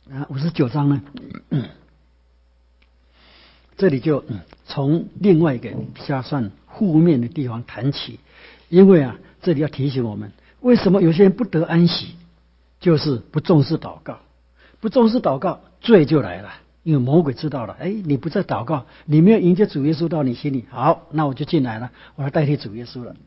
59章呢，这里就从另外一个比较算负面的地方谈起，因为这里要提醒我们，为什么有些人不得安息，就是不重视祷告，不重视祷告，罪就来了。因为魔鬼知道了，你不再祷告，你没有迎接主耶稣到你心里，好，那我就进来了，我要代替主耶稣了。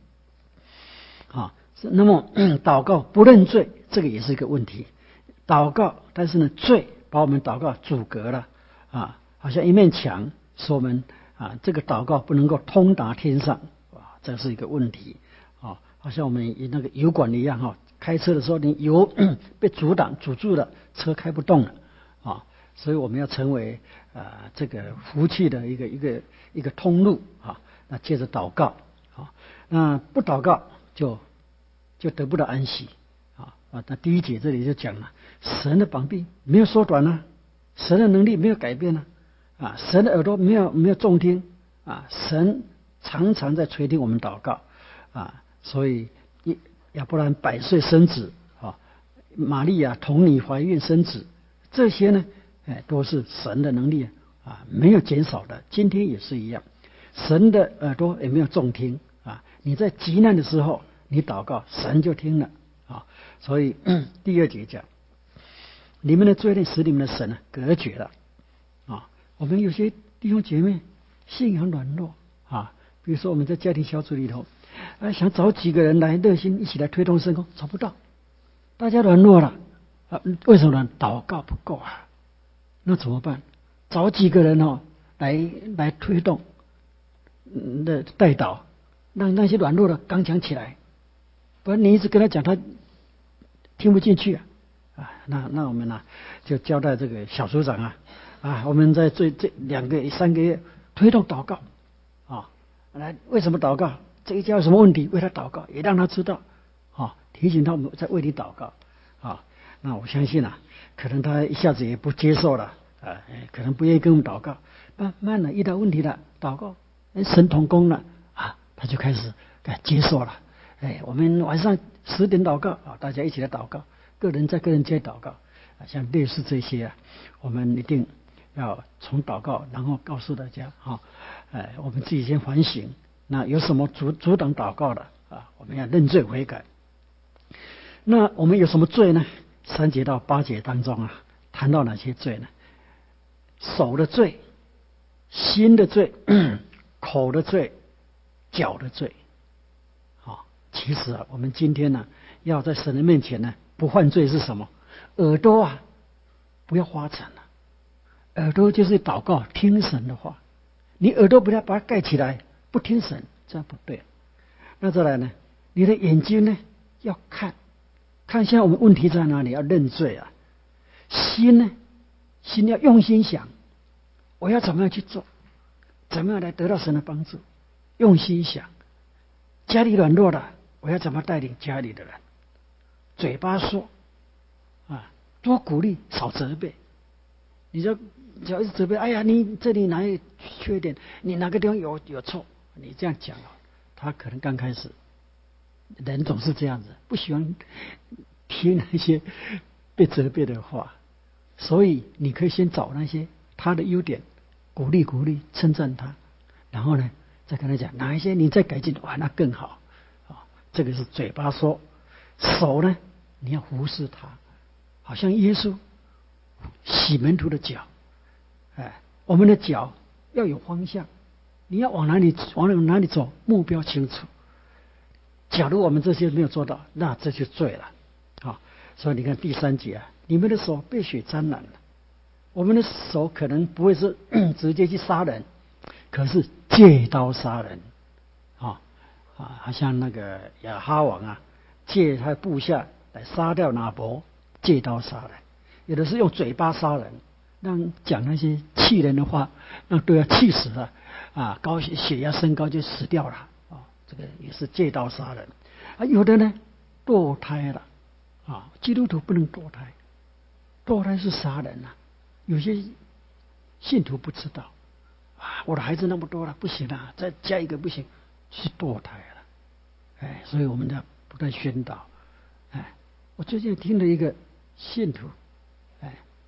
那么祷告不认罪，这个也是一个问题。祷告，但是呢，罪把我们祷告阻隔了好像一面墙，说我们这个祷告不能够通达天上这是一个问题好像我们那个油管一样开车的时候，你油被阻住了，车开不动了所以我们要成为这个福气的一个通路那借着祷告那不祷告就得不到安息那第一节这里就讲了，神的膀臂没有缩短神的能力没有改变神的耳朵没有重听神常常在垂听我们祷告所以亚伯兰100岁生子玛利亚童女怀孕生子，这些呢都是神的能力没有减少的，今天也是一样，神的耳朵也没有重听你在急难的时候你祷告，神就听了所以第2节讲，你们的罪孽使你们的神隔绝了我们有些弟兄姐妹信仰软弱比如说我们在家庭小组里头想找几个人来热心一起来推动圣工，找不到，大家软弱了为什么呢？祷告不够那怎么办？找几个人来推动的代祷，让那些软弱的刚强起来，不然你一直跟他讲，他听不进去那我们就交代这个小组长我们在这2个3个月推动祷告来，为什么祷告？这一家有什么问题？为他祷告，也让他知道提醒他我们在为你祷告那我相信可能他一下子也不接受了可能不愿意跟我们祷告，慢慢的遇到问题了，祷告神同工了他就开始接受了我们晚上10点祷告大家一起来祷告，个人在个人间祷告像类似这些我们一定要从祷告，然后告诉大家我们自己先反省，那有什么阻挡祷告的我们要认罪悔改。那我们有什么罪呢？3节到8节当中谈到哪些罪呢？手的罪、心的罪、口的罪、脚的罪其实我们今天要在神的面前不犯罪是什么？耳朵不要花沉耳朵就是祷告听神的话，你耳朵不要把它盖起来不听神，这样不对。那再来呢，你的眼睛呢要看一下我们问题在哪里，要认罪心呢，心要用心想，我要怎么样去做，怎么样来得到神的帮助，用心想。家里软弱了，我要怎么带领家里的人？嘴巴说多鼓励少责备，你就一直责备，哎呀你这里哪有缺点，你哪个地方有错，你这样讲他可能刚开始人总是这样子，不喜欢听那些被责备的话，所以你可以先找那些他的优点，鼓励称赞他，然后呢再跟他讲哪一些你再改进那更好这个是嘴巴说。手呢你要服侍他，好像耶稣洗门徒的脚我们的脚要有方向，你要往哪里走，目标清楚。假如我们这些没有做到，那这就罪了所以你看第3节你们的手被血沾染了。我们的手可能不会是直接去杀人，可是借刀杀人好像那个亚哈王借他的部下来杀掉拿伯，借刀杀人。有的是用嘴巴杀人，让讲那些气人的话，让对方气死了高血压升高就死掉了这个也是借刀杀人有的呢堕胎了基督徒不能堕胎，堕胎是杀人有些信徒不知道我的孩子那么多了，不行再加一个不行，是堕胎了所以我们要不断宣导我最近听了一个信徒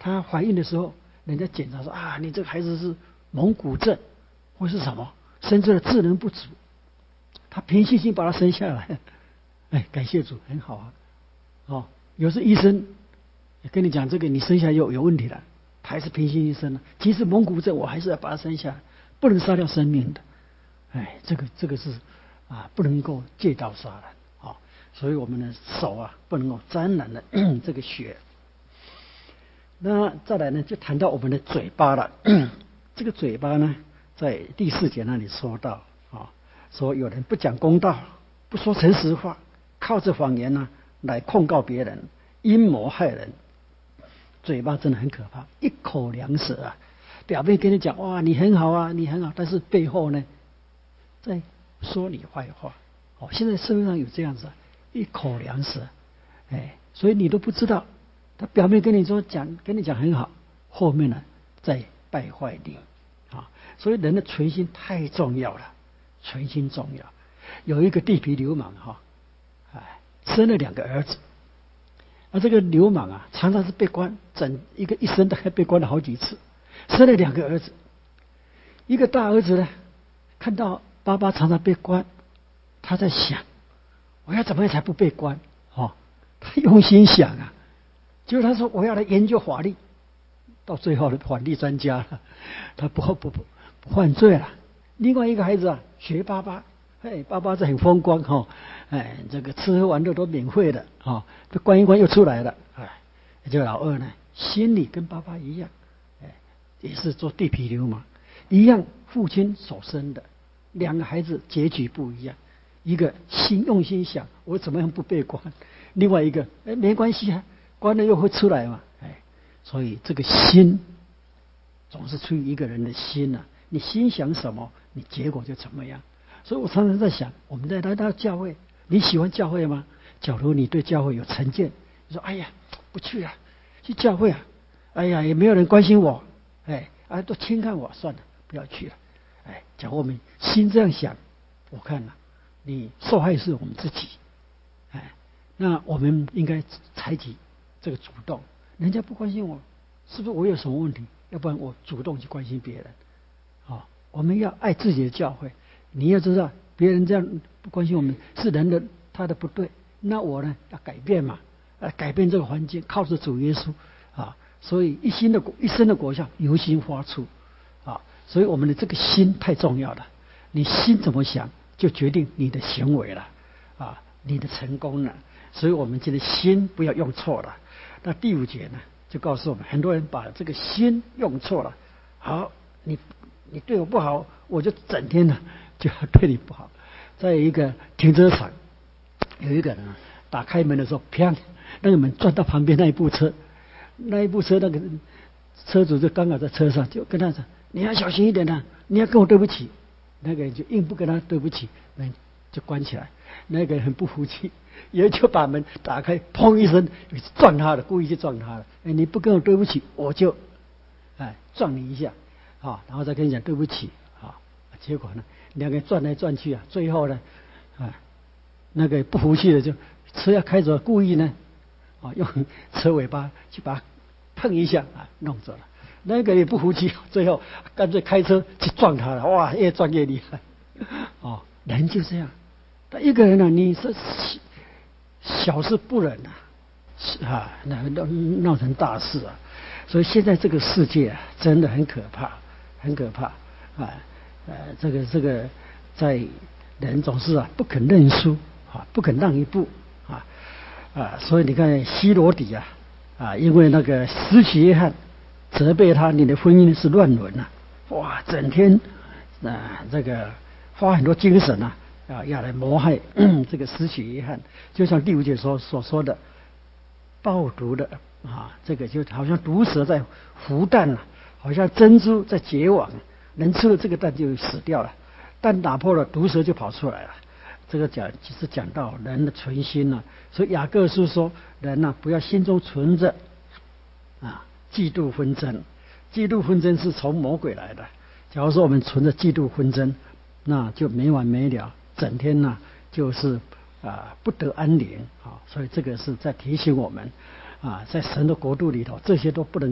她怀孕的时候，人家检查说啊，你这个孩子是蒙古症或是什么，生出了智能不足。她凭信心把他生下来，哎，感谢主，很好啊。哦，有时医生跟你讲这个，你生下来有问题了，他还是凭信心生了。即使蒙古症，我还是要把他生下来，不能杀掉生命的。哎，这个是啊，不能够借刀杀人啊，所以我们的手啊，不能够沾染了这个血。那再来呢，就谈到我们的嘴巴了。这个嘴巴呢，在第4节那里说到啊，说有人不讲公道，不说诚实话，靠着谎言呢来控告别人，阴谋害人。嘴巴真的很可怕，一口两舌啊！表面跟你讲哇，你很好啊，你很好，但是背后呢，在说你坏话。哦，现在社会上有这样子，一口两舌，哎，所以你都不知道，他表面跟你讲很好，后面呢在败坏你啊！所以人的存心太重要了，存心重要。有一个地痞流氓哈，哎，生了2个儿子。这个流氓啊，常常是被关，整一生大概被关了好几次。生了2个儿子，一个大儿子呢，看到爸爸常常被关，他在想，我要怎么样才不被关？哦，他用心想啊，结果他说我要来研究法律，到最后的法律专家了，他不犯罪了。另外一个孩子啊，学爸爸。哎，爸爸这很风光哈，哎，这个吃喝玩乐都免费的啊，这关一关又出来了，哎，这个老二呢，心里跟爸爸一样，哎，也是做地痞流氓，一样父亲所生的，2个孩子结局不一样，一个用心想我怎么样不被关，另外一个哎没关系啊，关了又会出来嘛，哎，所以这个心总是出于一个人的心呐，你心想什么，你结果就怎么样。所以我常常在想，我们来到教会，你喜欢教会吗？假如你对教会有成见，你说哎呀不去啊，去教会啊，哎呀也没有人关心我，哎啊都轻看我，算了不要去了。哎，假如我们心这样想，我看了，你受害是我们自己。哎，那我们应该采取这个主动，人家不关心我，是不是我有什么问题？要不然我主动去关心别人。啊，我们要爱自己的教会。你要知道，别人这样不关心我们，是人的他的不对。那我呢，要改变嘛，改变这个环境，靠着主耶稣啊。所以一生的果效由心发出啊。所以我们的这个心太重要了。你心怎么想，就决定你的行为了啊，你的成功了。所以我们这个心不要用错了。那第5节呢，就告诉我们，很多人把这个心用错了。好，你对我不好，我就整天呢就要对你不好。在一个停车场，有一个人打开门的时候，砰，那个门撞到旁边那一部车，那个车主就刚好在车上，就跟他说：“你要小心一点啊，你要跟我对不起。”那个人就硬不跟他对不起，门就关起来。那个人很不服气，也就把门打开，砰一声撞他了，故意去撞他了。哎，你不跟我对不起，我就撞你一下啊，然后再跟你讲对不起啊。结果呢，2个人转来转去啊，最后呢那个不服气的就车要开走，故意呢用车尾巴去把它碰一下啊，弄走了。那个也不服气，最后干脆开车去撞他了，哇，越撞越厉害。哦，人就这样，但一个人呢，你是小事不忍啊，那闹成大事啊。所以现在这个世界啊，真的很可怕，很可怕啊！这个在人总是不肯认输啊，不肯让一步所以你看希罗底因为那个施洗约翰责备他，你的婚姻是乱伦哇，整天这个花很多精神要来谋害这个施洗约翰，就像第5节所说的，爆毒的这个就好像毒蛇在孵蛋好像珍珠在结网，人吃了这个蛋就死掉了，蛋打破了，毒蛇就跑出来了。这个其实讲到人的存心所以雅各书说，人不要心中存着嫉妒纷争。嫉妒纷争是从魔鬼来的。假如说我们存着嫉妒纷争，那就没完没了，整天就是不得安宁所以这个是在提醒我们在神的国度里头，这些都不能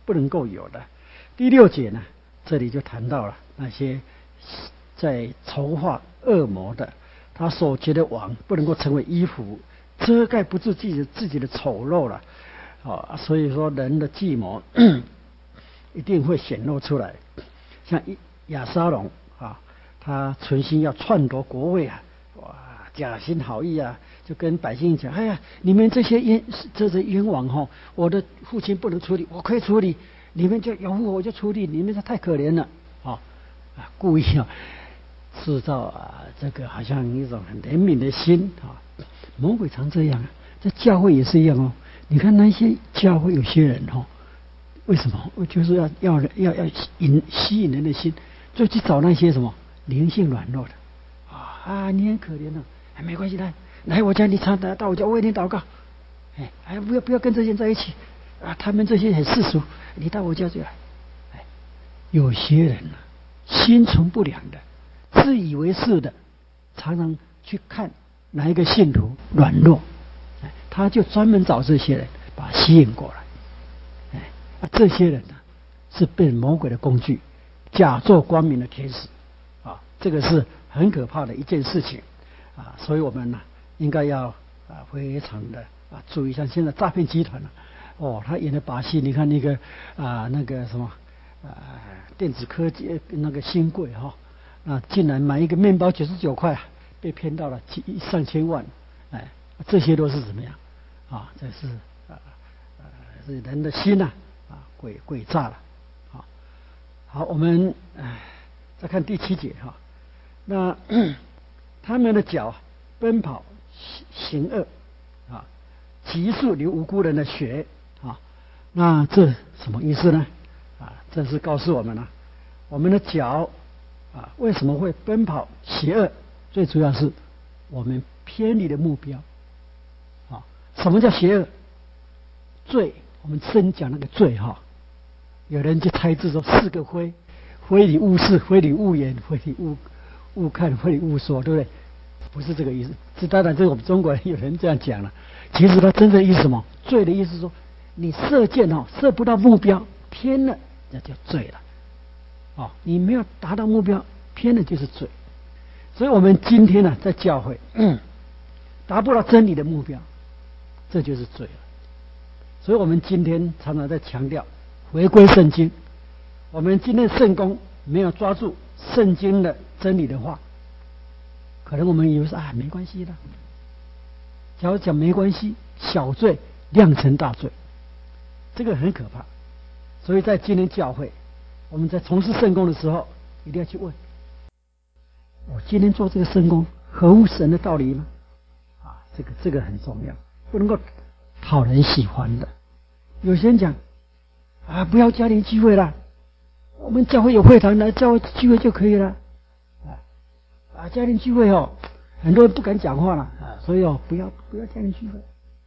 不能够有的。第6节呢，这里就谈到了那些在筹划恶魔的，他所结的网不能够成为衣服，遮盖不住自己的丑陋了。所以说人的计谋一定会显露出来。像亚沙龙他存心要篡夺国位假心好意就跟百姓讲：哎呀，你们这些冤枉我的父亲不能处理，我可以处理，你们就有我就处理，你们这太可怜了故意制造这个好像一种很怜悯的心魔鬼常这样在教会也是一样你看那些教会有些人为什么？就是要吸引人的心，就去找那些什么灵性软弱的你很可怜没关系，来我家，你到我家，我为你祷告。不要跟这些人在一起他们这些很世俗，你到我家就来。有些人心存不良的，自以为是的，常常去看哪一个信徒软弱，他就专门找这些人把他吸引过来。这些人是被魔鬼的工具，假作光明的天使这个是很可怕的一件事情所以我们应该要非常的注意。像现在诈骗集团他演的把戏，你看那个那个什么电子科技那个新贵竟然买一个面包99块被骗到了上千万，这些都是怎么样这是是人的心诡诈了好，我们再看第7节那他们的脚奔跑行恶急速流无辜人的血那这什么意思呢这是告诉我们我们的脚为什么会奔跑邪恶？最主要是我们偏离了目标什么叫邪恶？罪，我们真讲那个罪有人就猜字说4个非，非礼勿视，非礼勿言，非礼勿看，非礼勿说，对不对？不是这个意思。这当然，这我们中国人有人这样讲了。其实他真正意思什么？罪的意思是说，你射箭射不到目标，偏了，那叫罪了。你没有达到目标，偏了就是罪。所以我们今天在教会，达不到真理的目标，这就是罪了。所以我们今天常常在强调回归圣经。我们今天圣工没有抓住圣经的真理的话，可能我们以为是没关系的。假如讲没关系，小罪酿成大罪，这个很可怕。所以在今天教会，我们在从事圣工的时候，一定要去问：我今天做这个圣工合乎神的道理吗？这个很重要，不能够讨人喜欢的。有些人讲不要家庭聚会了，我们教会有会堂，来教会聚会就可以了。家庭聚会很多人不敢讲话了所以不要家庭聚会。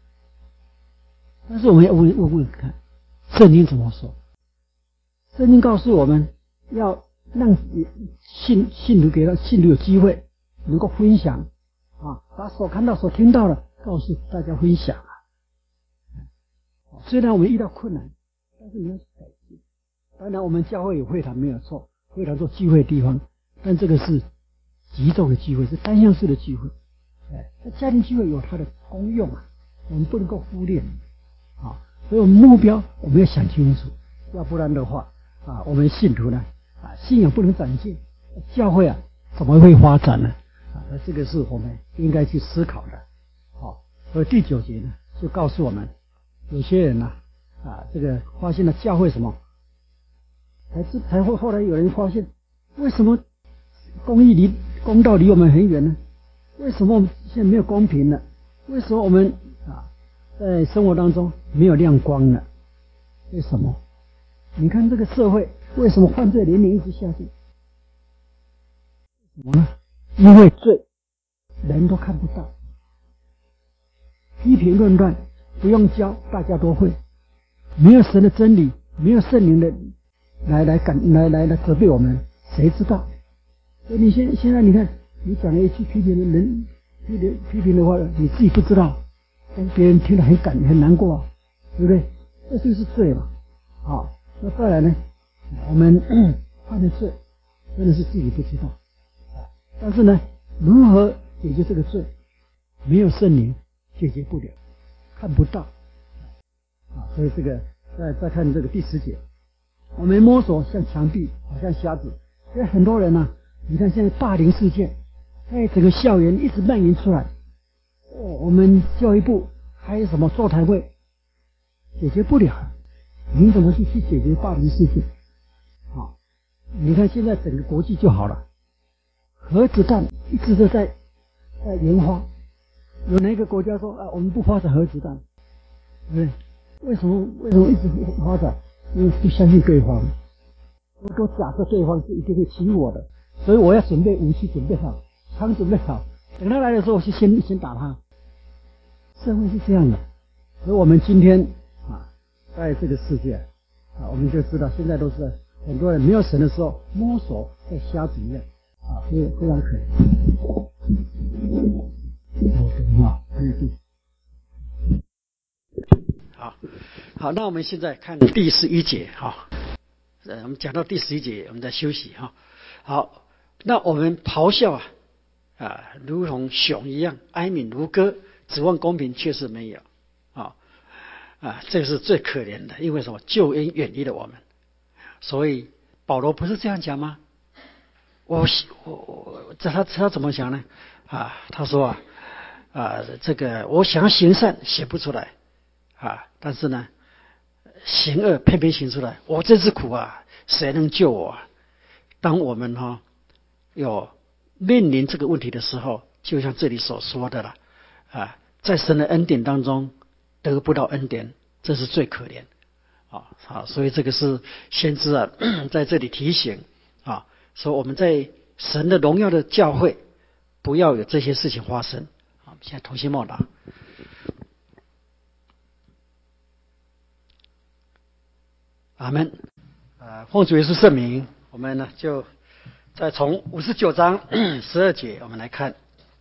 但是我们要问看，圣经怎么说？圣经告诉我们要让信徒给到信徒有机会能够分享把所看到所听到的告诉大家分享虽然我们遇到困难，但是你要改进。当然我们教会有会堂没有错，会堂做聚会的地方，但这个是集中的聚会，是单向式的聚会。家庭聚会有它的功用我们不能够忽略所以我们目标我们要想清楚，要不然的话我们信徒呢信仰不能长进，教会怎么会发展呢？这个是我们应该去思考的。所以第9节呢就告诉我们，有些人这个发现了教会什么，才会后来有人发现，为什么公道离我们很远呢？为什么我们现在没有公平呢？为什么我们在生活当中没有亮光呢？为什么？你看这个社会为什么犯罪年龄一直下降？为什么呢？因为罪人都看不到，批评论断不用教，大家都会，没有神的真理，没有圣灵的来责备我们，谁知道？所以你现在你看，你讲了一句批评的话，你自己不知道，但别人听了很难过对不对？这就是罪嘛那再来呢，我们犯的罪真的是自己不知道，但是呢，如何解决这个罪？没有圣灵解决不了，看不到所以这个再看这个第10节，我们摸索像墙壁，好像瞎子。所以很多人你看现在霸凌事件在整个校园一直蔓延出来，我们教育部还有什么座谈会解决不了，你怎么去解决霸凌事件？你看现在整个国际就好了，核子弹一直都在研发，有哪个国家说我们不发展核子弹，对不对？为什么一直不发展？因为不相信对方，我都假设对方是一定会欺负我的，所以我要准备武器准备好，枪准备好，等他来的时候我就先打他。社会是这样的，所以我们今天在这个世界我们就知道现在都是很多人没有神的时候摸索在瞎子一样非常可怜。好，那我们现在看第11节我们讲到第11节，我们再休息好，那我们咆哮如同熊一样，哀鸣如歌，指望公平，却是没有这个是最可怜的，因为什么？救恩远离了我们。所以保罗不是这样讲吗？他怎么讲呢？他说这个我想行善写不出来但是呢，行恶偏偏行出来。我这次苦谁能救我当我们有面临这个问题的时候，就像这里所说的了在神的恩典当中得不到恩典，这是最可怜所以这个是先知在这里提醒说我们在神的荣耀的教会不要有这些事情发生。好，现在同心默祷。阿们。奉主耶稣圣名，我们呢就再从59章12节我们来看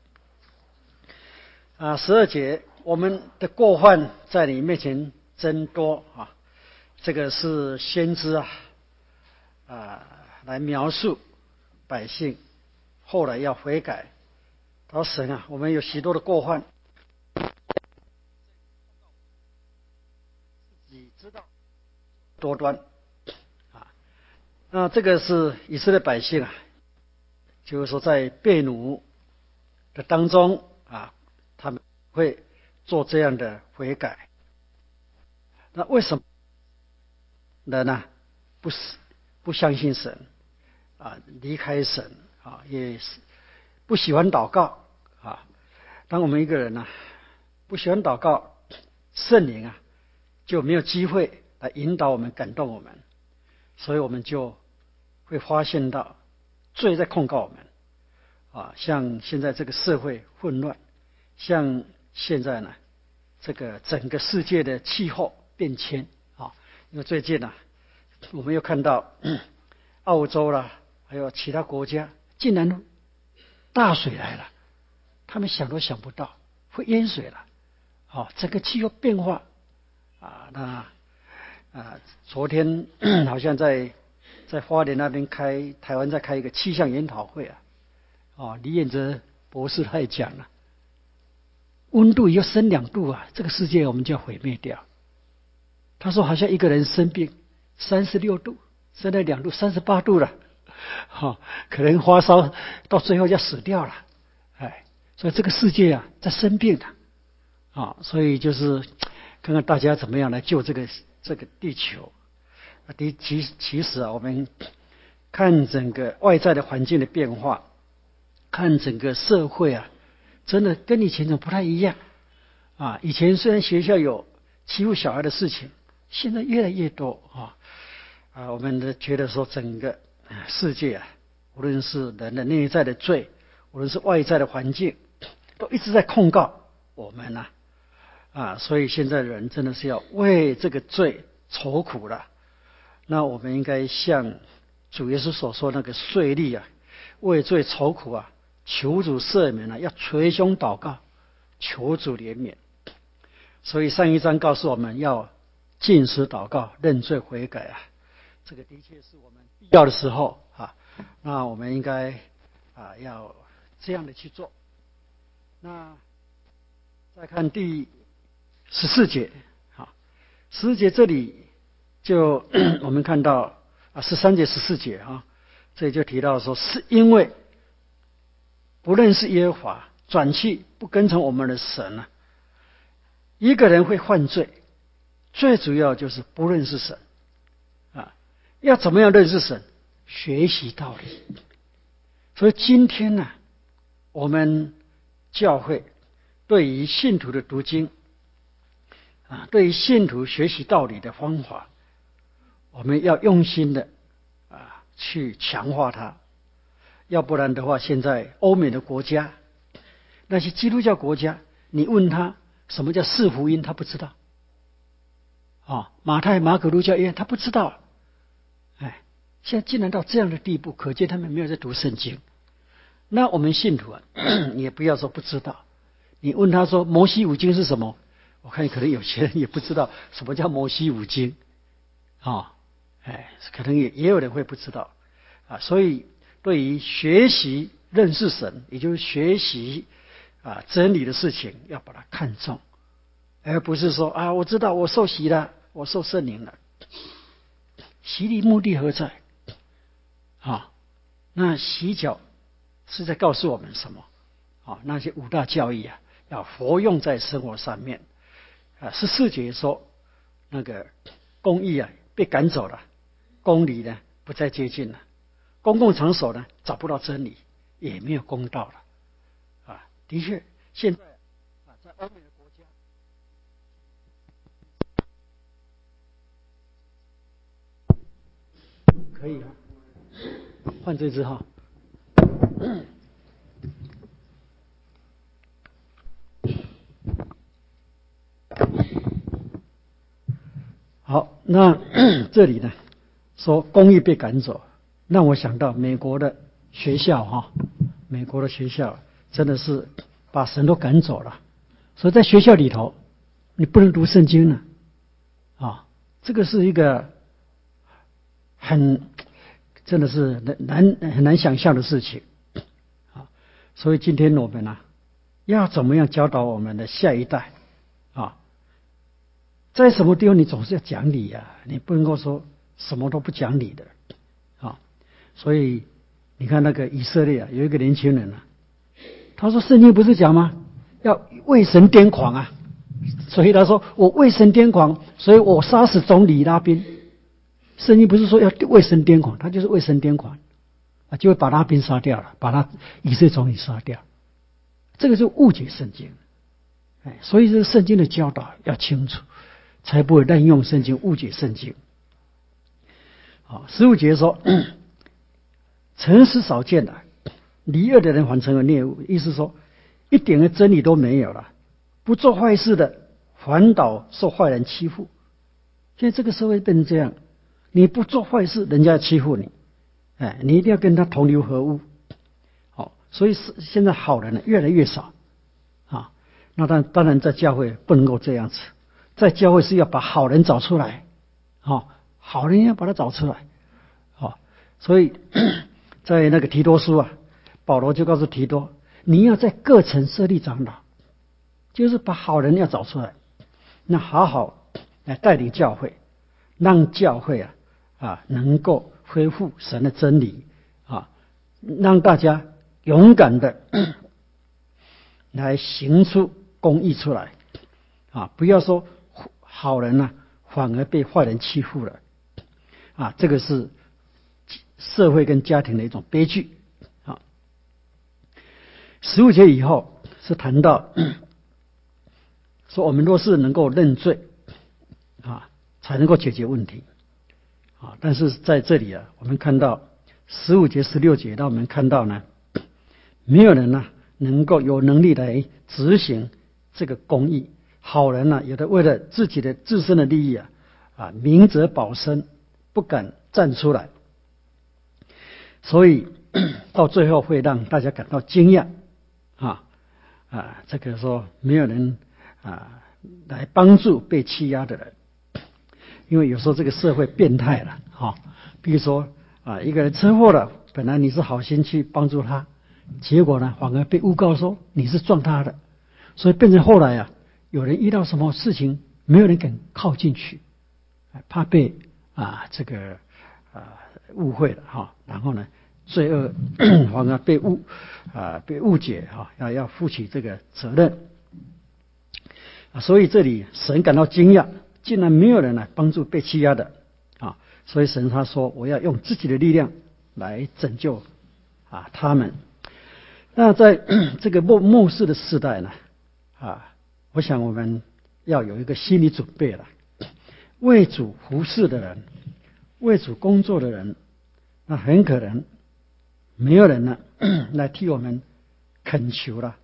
12节，我们的过犯在你面前增多这个是先知来描述百姓后来要悔改。他说神我们有许多的过犯，自己知道多端那这个是以色列百姓就是说在被掳的当中他们会做这样的悔改。那为什么人不相信神离开神也不喜欢祷告当我们一个人不喜欢祷告，圣灵就没有机会来引导我们、感动我们，所以我们就会发现到罪在控告我们像现在这个社会混乱，像现在呢这个整个世界的气候变迁因为最近我们又看到澳洲啦，还有其他国家竟然大水来了，他们想都想不到会淹水了整个气候变化那昨天好像在花莲那边台湾在开一个气象研讨会李彦哲博士他也讲了，温度要升2度这个世界我们就要毁灭掉。他说好像一个人生病36度，升了2度38度了可能发烧到最后要死掉了所以这个世界在生病所以就是看看大家怎么样来救这个地球其实我们看整个外在的环境的变化，看整个社会真的跟以前怎么不太一样以前虽然学校有欺负小孩的事情，现在越来越多我们觉得说整个世界无论是人的内在的罪，无论是外在的环境，都一直在控告我们所以现在人真的是要为这个罪愁苦了。那我们应该像主耶稣所说那个税吏为罪愁苦求主赦免要捶胸祷告，求主怜悯。所以上一章告诉我们要禁食祷告，认罪悔改这个的确是我们必要的时候啊，那我们应该要这样的去做。那再看第14节，好，14节这里就我们看到13节14节这里就提到说，是因为不认识耶和华，转去不跟从我们的神一个人会犯罪，最主要就是不认识神要怎么样认识神？学习道理。所以今天我们教会对于信徒的读经对于信徒学习道理的方法，我们要用心的去强化它。要不然的话，现在欧美的国家，那些基督教国家，你问他什么叫四福音，他不知道马太、马可、路加、约翰，他不知道。现在竟然到这样的地步，可见他们没有在读圣经。那我们信徒也不要说不知道。你问他说摩西五经是什么，我看可能有些人也不知道什么叫摩西五经可能也有人会不知道所以对于学习认识神，也就是学习真理的事情，要把它看重，而不是说我知道我受洗了，我受圣灵了。洗礼目的何在那洗脚是在告诉我们什么那些五大教义要活用在生活上面14节说那个公义被赶走了，公理呢不再接近了，公共场所呢找不到真理，也没有公道了的确现在在欧美的国家可以换这支好，那这里呢说公义被赶走，让我想到美国的学校美国的学校真的是把神都赶走了，所以在学校里头你不能读圣经了这个是一个真的是很难想象的事情所以今天我们要怎么样教导我们的下一代在什么地方你总是要讲理你不能够说什么都不讲理的所以你看那个以色列有一个年轻人他说圣经不是讲吗？要为神癫狂所以他说我为神癫狂，所以我杀死总理拉宾。圣经不是说要为神癫狂，他就是为神癫狂就会把拉宾杀掉了，把他以色列总理杀掉。这个就误解圣经所以这个圣经的教导要清楚，才不会滥用圣经，误解圣经。15节说诚实少见了，离恶的人反成为孽物，意思说一点的真理都没有了，不做坏事的反倒受坏人欺负。现在这个社会变成这样，你不做坏事，人家欺负你你一定要跟他同流合污所以现在好人越来越少那当然在教会不能够这样子，在教会是要把好人找出来好人要把他找出来所以在那个提多书保罗就告诉提多，你要在各城设立长老，就是把好人要找出来，那好好来带领教会，让教会能够恢复神的真理让大家勇敢的来行出公义出来不要说好人反而被坏人欺负了这个是社会跟家庭的一种悲剧15节以后是谈到说我们若是能够认罪才能够解决问题但是在这里我们看到15节16节让我们看到呢，没有人能够有能力来执行这个公义。好人有的为了自己的自身的利益明哲保身，不敢站出来，所以到最后会让大家感到惊讶这个说没有人来帮助被欺压的人。 因为有时候这个社会变态了，比如说一个人车祸了，本来你是好心去帮助他，结果呢反而被诬告说你是撞他的，所以变成后来有人遇到什么事情，没有人敢靠近去，怕被这个误会了然后呢罪恶反而被误解要负起这个责任所以这里神感到惊讶，竟然没有人来帮助被欺压的所以神他说我要用自己的力量来拯救他们。那在这个末世的时代呢我想我们要有一个心理准备了，为主服侍的人，为主工作的人，那很可能没有人呢来替我们恳求了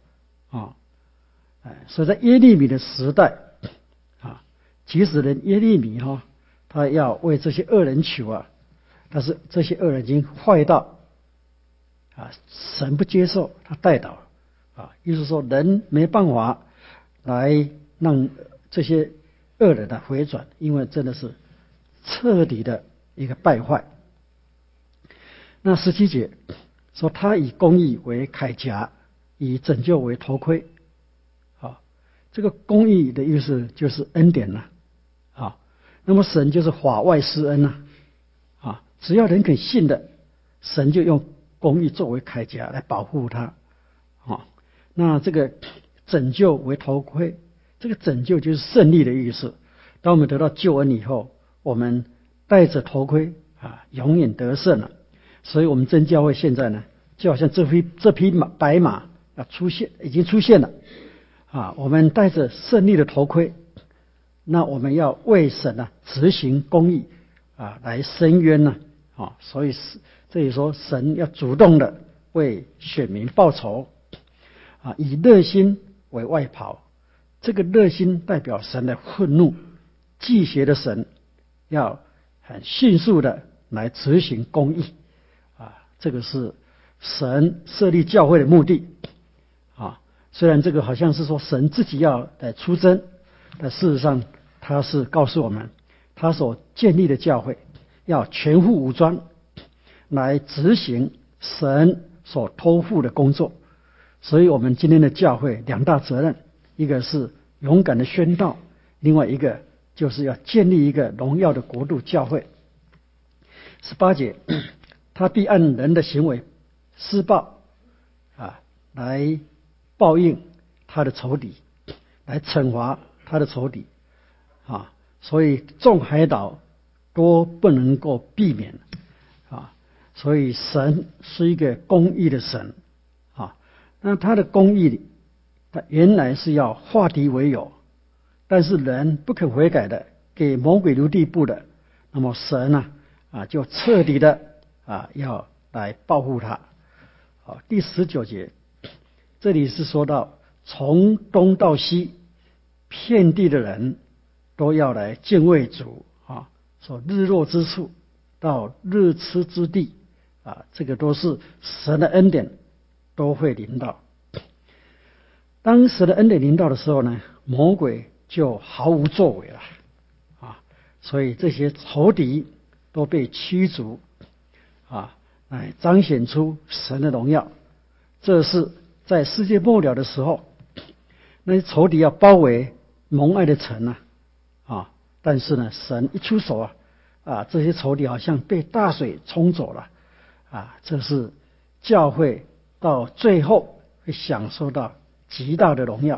所以在耶利米的时代即使人耶利米他要为这些恶人求但是这些恶人已经坏到神不接受，他带倒意思说人没办法来让这些恶人的回转，因为真的是彻底的一个败坏。那17节说他以公义为铠甲，以拯救为头盔这个公义的意思就是恩典那么神就是法外施恩只要人肯信的，神就用公义作为铠甲来保护他那这个拯救为头盔，这个拯救就是胜利的意思。当我们得到救恩以后，我们戴着头盔永远得胜了。所以我们真教会现在呢，就好像这匹白马已经出现了我们戴着胜利的头盔，那我们要为神执行公义来伸冤所以这里说神要主动的为选民报仇以热心为外袍，这个热心代表神的愤怒，忌邪的神要很迅速的来执行公义这个是神设立教会的目的虽然这个好像是说神自己要来出征，但事实上他是告诉我们，他所建立的教会要全副武装来执行神所托付的工作。所以我们今天的教会两大责任，一个是勇敢的宣道，另外一个就是要建立一个荣耀的国度教会。18节他必按人的行为施报来报应他的仇敌，来惩罚他的仇敌所以众海岛都不能够避免所以神是一个公义的神那他的公义他原来是要化敌为友，但是人不肯悔改的，给魔鬼留地步的，那么神就彻底的要来保护他第19节这里是说到从东到西遍地的人都要来敬畏主说日落之处到日出之地这个都是神的恩典都会临到。当时的恩典临到的时候呢，魔鬼就毫无作为了所以这些仇敌都被驱逐来彰显出神的荣耀。这是在世界末了的时候，那些仇敌要包围蒙爱的城但是呢神一出手这些仇敌好像被大水冲走了这是教会到最后会享受到极大的荣耀。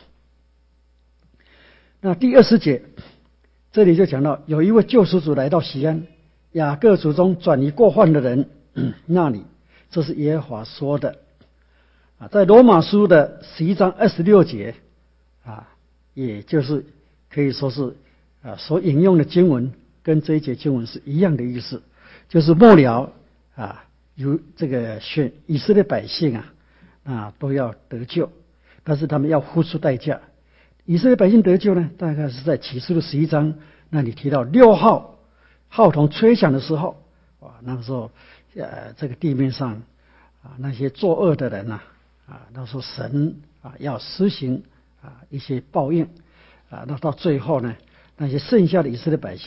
那第20节这里就讲到有一位救赎主来到锡安，雅各族中转移过犯的人那里，这是耶和华说的在罗马书的11章26节也就是可以说是所引用的经文跟这一节经文是一样的意思，就是末了由这个选以色列百姓都要得救，但是他们要付出代价。以色列百姓得救呢，大概是在启示录11章那里提到6号号筒吹响的时候那个时候这个地面上那些作恶的人那时候神要施行一些报应那到最后呢，那些剩下的以色列百姓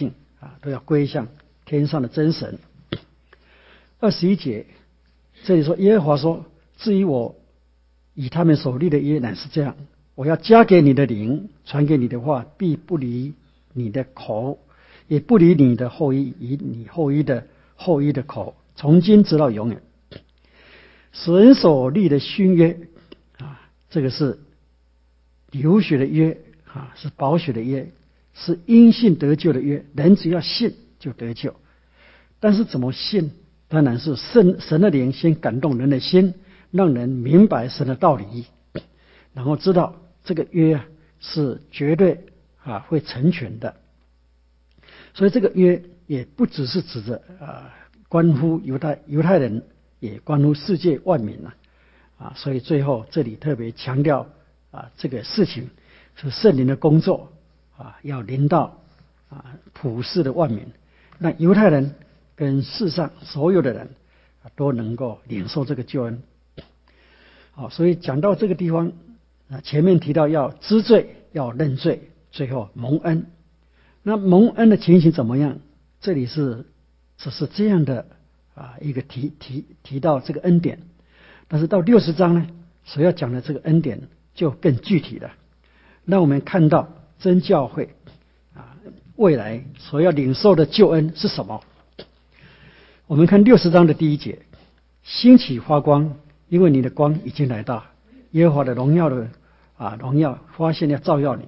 都要归向天上的真神。21节这里说，耶和华说：至于我以他们所立的约乃是这样，我要加给你的灵，传给你的话，必不离你的口，也不离你的后裔，以你后裔的后裔的口，从今直到永远。神所立的新约这个是流血的约是宝血的约，是因信得救的约。人只要信就得救，但是怎么信？当然是神的灵先感动人的心，让人明白神的道理，然后知道这个约是绝对会成全的。所以这个约也不只是指着关乎犹太人，也关乎世界万民所以最后这里特别强调这个事情是圣灵的工作要临到普世的万民，让犹太人跟世上所有的人都能够领受这个救恩。所以讲到这个地方前面提到要知罪，要认罪，最后蒙恩。那蒙恩的情形怎么样？这里只是这样的一个提到这个恩典，但是到60章呢，所要讲的这个恩典就更具体了，让我们看到真教会未来所要领受的救恩是什么。我们看60章的第1节，兴起发光，因为你的光已经来到，耶和华的荣耀的荣耀发现要照耀你。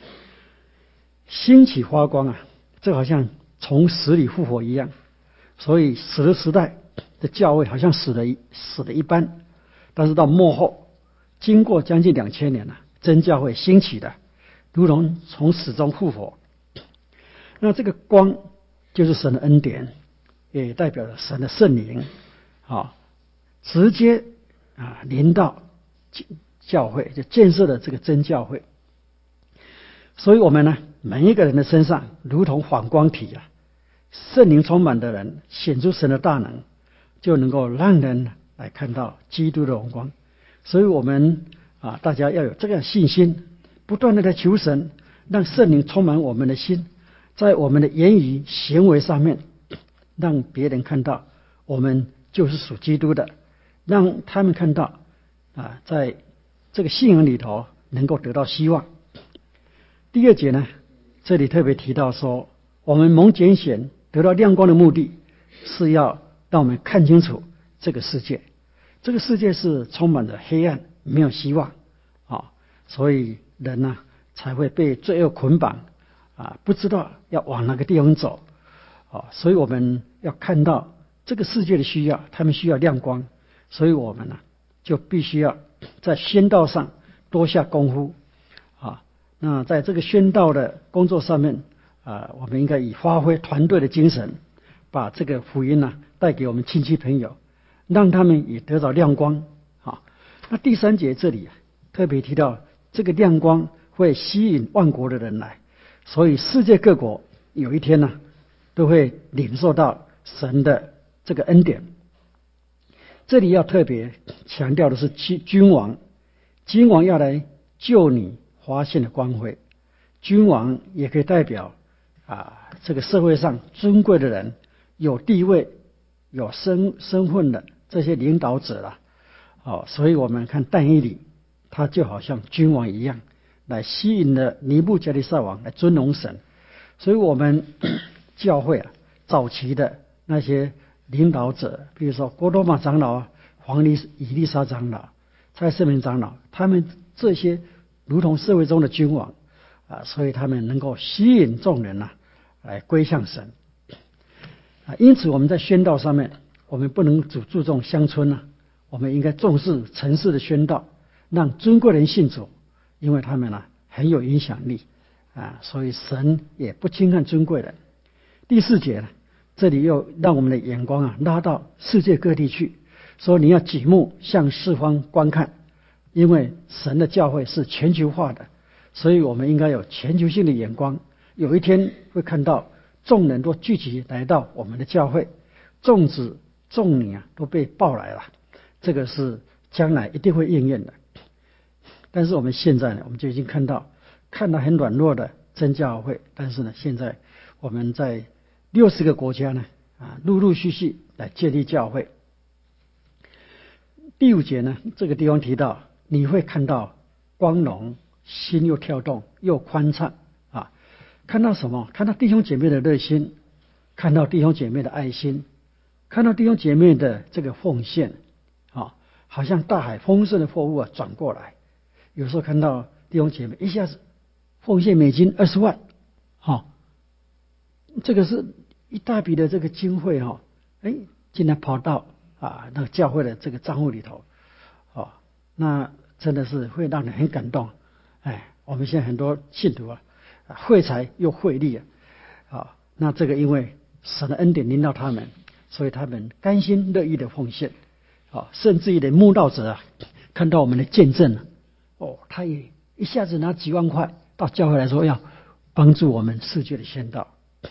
兴起发光这好像从死里复活一样，所以死的时代的教会好像死了一般，但是到末后经过将近2000年真教会兴起的，如同从死中复活。那这个光就是神的恩典，也代表了神的圣灵直接临到教会，就建设了这个真教会。所以我们每一个人的身上如同反光体圣灵充满的人显出神的大能，就能够让人来看到基督的荣光。所以我们大家要有这个信心，不断的来求神，让圣灵充满我们的心，在我们的言语行为上面让别人看到我们就是属基督的，让他们看到在这个信仰里头能够得到希望。第2节呢，这里特别提到说，我们蒙拣选得到亮光的目的是要让我们看清楚这个世界。这个世界是充满着黑暗，没有希望所以人才会被罪恶捆绑不知道要往哪个地方走所以我们要看到这个世界的需要，他们需要亮光，所以我们就必须要在宣道上多下功夫那在这个宣道的工作上面我们应该以发挥团队的精神，把这个福音带给我们亲戚朋友，让他们也得到亮光那第3节这里特别提到这个亮光会吸引万国的人来，所以世界各国有一天都会领受到神的这个恩典。这里要特别强调的是君王要来救你发现的光辉。君王也可以代表这个社会上尊贵的人，有地位有身份的这些领导者所以我们看但以理，他就好像君王一样，来吸引了尼布甲尼撒王来尊荣神。所以我们教会早期的那些领导者，比如说哥多玛长老黄以利沙长老、蔡世明长老，他们这些如同社会中的君王所以他们能够吸引众人来归向神因此我们在宣道上面，我们不能只注重乡村我们应该重视城市的宣道，让尊贵人信主，因为他们很有影响力所以神也不轻看尊贵人。第4节这里又让我们的眼光拉到世界各地去，说你要举目向四方观看，因为神的教会是全球化的，所以我们应该有全球性的眼光。有一天会看到众人都聚集来到我们的教会，众子众女都被抱来了，这个是将来一定会应验的。但是我们现在我们就已经看到很软弱的真教会，但是现在我们在 60个国家呢陆陆续续来建立教会。第5节呢，这个地方提到你会看到光荣，心又跳动又宽敞看到什么？看到弟兄姐妹的热心，看到弟兄姐妹的爱心，看到弟兄姐妹的这个奉献好像大海丰盛的货物转过来。有时候看到弟兄姐妹一下子奉献美金20万这个是一大笔的这个经费竟然跑到那个教会的这个账户里头那真的是会让人很感动。我们现在很多信徒惠财又惠利那这个因为神的恩典临到他们，所以他们甘心乐意的奉献甚至于连慕道者看到我们的见证他也一下子拿几万块到教会来说要帮助我们世界的宣道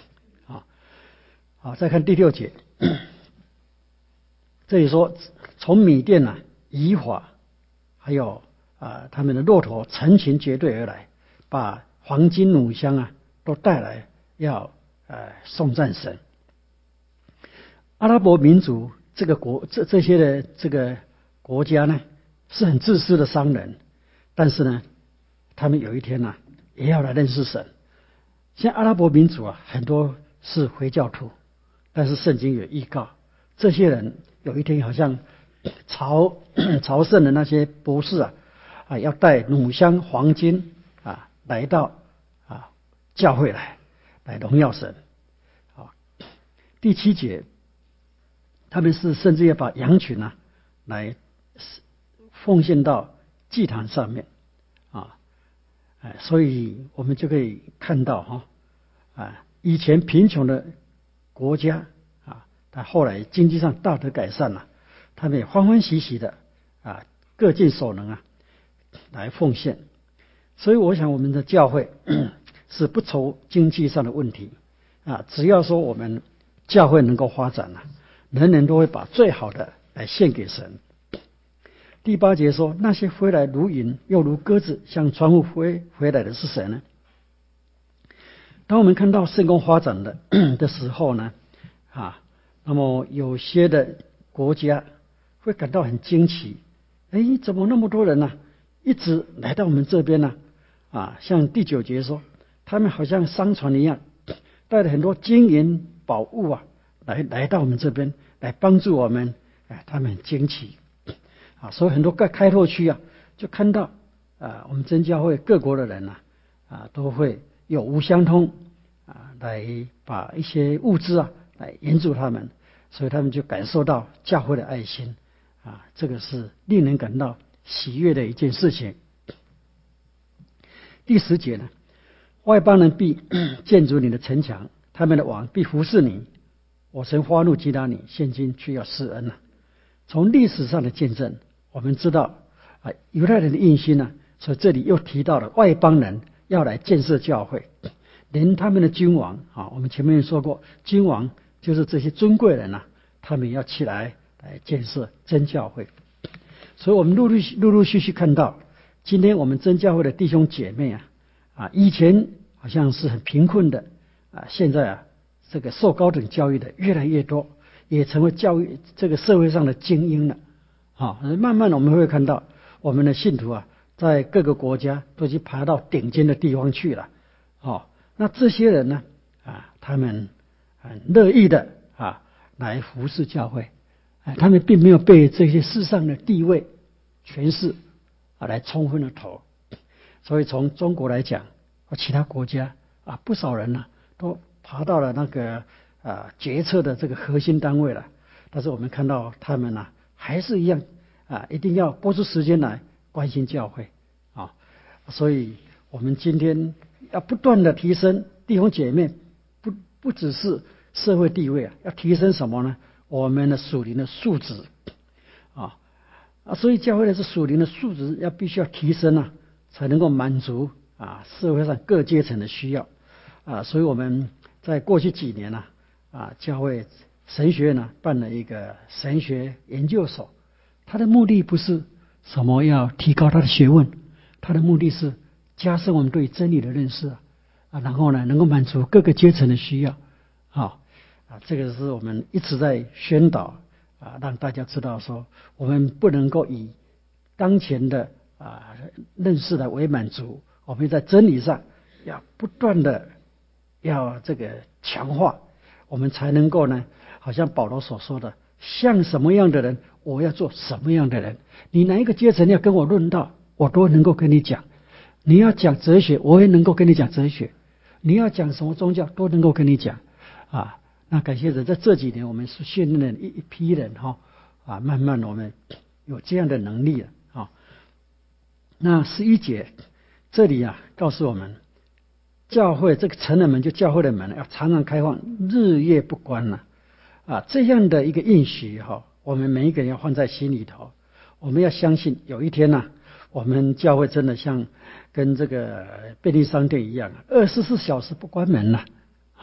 再看第6节，这里说从米甸以法还有他们的骆驼成群结队而来，把黄金乳香都带来要颂赞神。阿拉伯民族这些的这个国家呢是很自私的商人，但是呢他们有一天也要来认识神。像阿拉伯民族很多是回教徒，但是圣经有预告，这些人有一天好像朝圣的那些博士要带乳香黄金来到教会来荣耀神第7节，他们是甚至要把羊群来奉献到祭坛上面所以我们就可以看到以前贫穷的国家但后来经济上大得改善了，他们也欢欢喜喜的各尽所能来奉献。所以我想我们的教会是不愁经济上的问题只要说我们教会能够发展人人都会把最好的来献给神。第8节说，那些飞来如云又如鸽子向窗户飞回来的是谁呢？当我们看到圣工发展的时候呢那么有些的国家会感到很惊奇，怎么那么多人一直来到我们这边像第9节说，他们好像商船一样，带了很多金银宝物来到我们这边来帮助我们他们很惊奇所以很多开拓区就看到我们真教会各国的人都会有无相通来把一些物资来援助他们，所以他们就感受到教会的爱心这个是令人感到喜悦的一件事情。第10节呢，外邦人必建筑你的城墙，他们的王必服侍你，我曾发怒击打你，现今却要施恩从历史上的见证我们知道犹太人的硬心所以这里又提到了外邦人要来建设教会，连他们的君王我们前面说过，君王就是这些尊贵人他们要起来建设真教会。所以我们陆陆续续看到今天我们真教会的弟兄姐妹以前好像是很贫困的现在这个受高等教育的越来越多，也成为教育这个社会上的精英了慢慢的我们会看到我们的信徒在各个国家都已经爬到顶尖的地方去了那这些人呢他们很乐意的来服侍教会他们并没有被这些世上的地位权势来冲昏了头。所以从中国来讲其他国家不少人都爬到了那个决策的这个核心单位了，但是我们看到他们还是一样一定要拨出时间来关心教会所以我们今天要不断的提升弟兄姐妹不只是社会地位要提升什么呢？我们的属灵的素质所以教会的属灵的素质必须要提升才能够满足社会上各阶层的需要所以我们在过去几年教会神学院办了一个神学研究所，它的目的不是什么要提高他的学问，它的目的是加深我们对真理的认识然后呢能够满足各个阶层的需要这个是我们一直在宣导让大家知道说，我们不能够以当前的认识来为满足，我们在真理上要不断的要这个强化，我们才能够呢，好像保罗所说的，像什么样的人，我要做什么样的人。你哪一个阶层要跟我论道，我都能够跟你讲。你要讲哲学，我也能够跟你讲哲学。你要讲什么宗教，都能够跟你讲那感谢神，在这几年我们是训练了一批人慢慢我们有这样的能力了那11节这里告诉我们，教会这个城的门，就教会的门要常常开放，日夜不关了这样的一个应许我们每一个人要放在心里头。我们要相信有一天我们教会真的像跟这个便利商店一样，24小时不关门了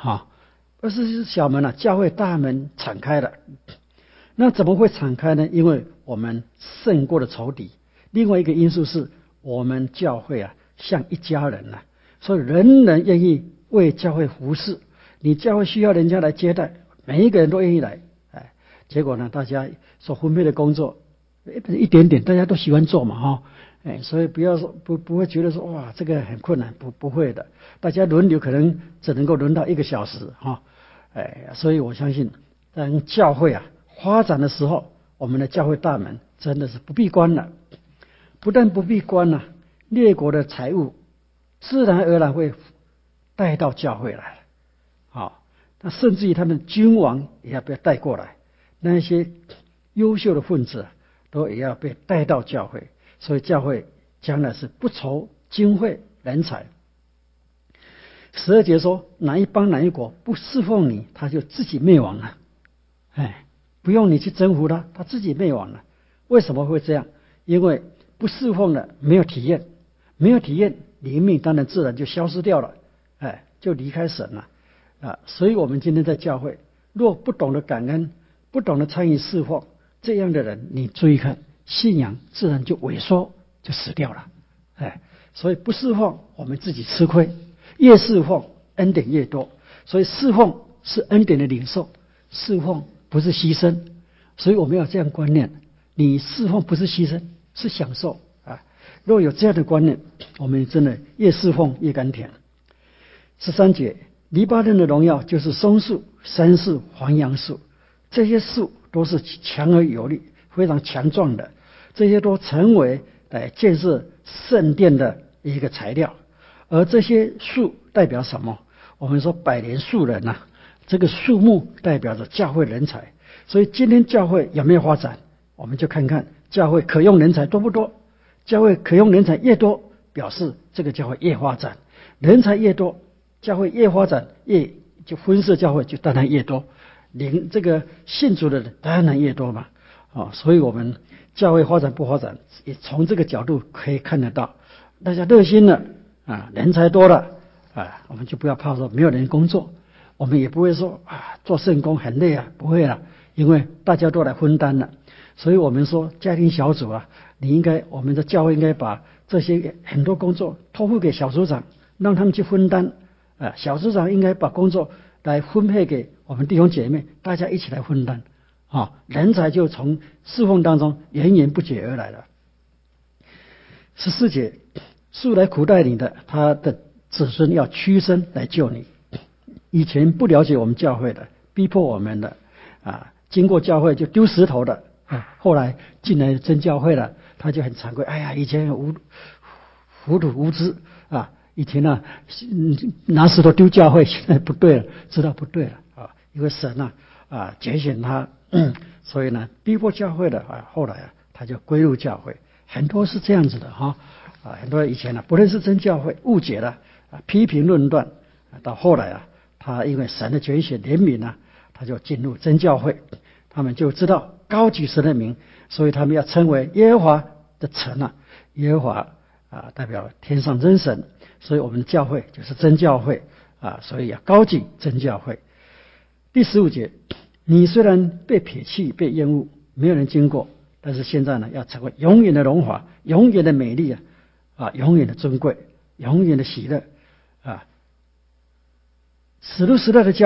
24小门教会大门敞开了。那怎么会敞开呢？因为我们胜过了仇敌。另外一个因素是我们教会像一家人所以人人愿意为教会服侍。你教会需要人家来接待，每一个人都愿意来结果呢，大家所分配的工作一点点，大家都喜欢做嘛所以不要说不会觉得说哇这个很困难，不会的，大家轮流可能只能够轮到1个小时所以我相信当教会发展的时候，我们的教会大门真的是不必关了。不但不必关列国的财物自然而然会带到教会来那甚至于他们君王也要被带过来，那些优秀的分子都也要被带到教会。所以教会将来是不愁经费人才。12节说，哪一邦哪一国不侍奉你，他就自己灭亡了不用你去征服他，他自己灭亡了。为什么会这样？因为不侍奉了，没有体验，没有体验，灵命当然自然就消失掉了就离开神了所以我们今天在教会，若不懂得感恩，不懂得参与侍奉，这样的人你注意看，信仰自然就萎缩，就死掉了所以不侍奉我们自己吃亏，越侍奉恩典越多。所以侍奉是恩典的领受，侍奉不是牺牲。所以我们要这样观念，你侍奉不是牺牲，是享受若有这样的观念，我们真的越侍奉越甘甜。13节，黎巴嫩的荣耀就是松树、山树、黄杨树，这些树都是强而有力，非常强壮的，这些都成为建设圣殿的一个材料。而这些树代表什么？我们说百年树人这个树木代表着教会人才。所以今天教会有没有发展，我们就看看教会可用人才多不多。教会可用人才越多，表示这个教会越发展。人才越多，教会越发展，就分社教会就当然越多，这个信主的人当然越多嘛所以我们教会发展不发展，也从这个角度可以看得到。大家热心了人才多了我们就不要怕说没有人工作，我们也不会说做圣工很累不会了，因为大家都来分担了。所以我们说家庭小组我们的教会应该把这些很多工作托付给小组长，让他们去分担小组长应该把工作来分配给我们弟兄姐妹，大家一起来分担人才就从侍奉当中源源不绝而来了。14节，素来苦待你的，他的子孙要屈身来救你。以前不了解我们教会的，逼迫我们的经过教会就丢石头的后来进来真教会了，他就很惭愧，哎呀，以前糊涂无知以前拿石头丢教会，现在不对了，知道不对了因为神拣选他所以呢逼迫教会的后来他就归入教会。很多是这样子的很多以前不认识真教会，误解了批评论断到后来他因为神的拣选怜悯他就进入真教会，他们就知道高举神的名，所以他们要称为耶和华的城耶和华代表天上真神，所以我们的教会就是真教会所以要高举真教会。第15节，你虽然被撇弃被厌恶，没有人经过，但是现在要成为永远的荣华，永远的美丽永远的尊贵，永远的喜乐使徒时代的教会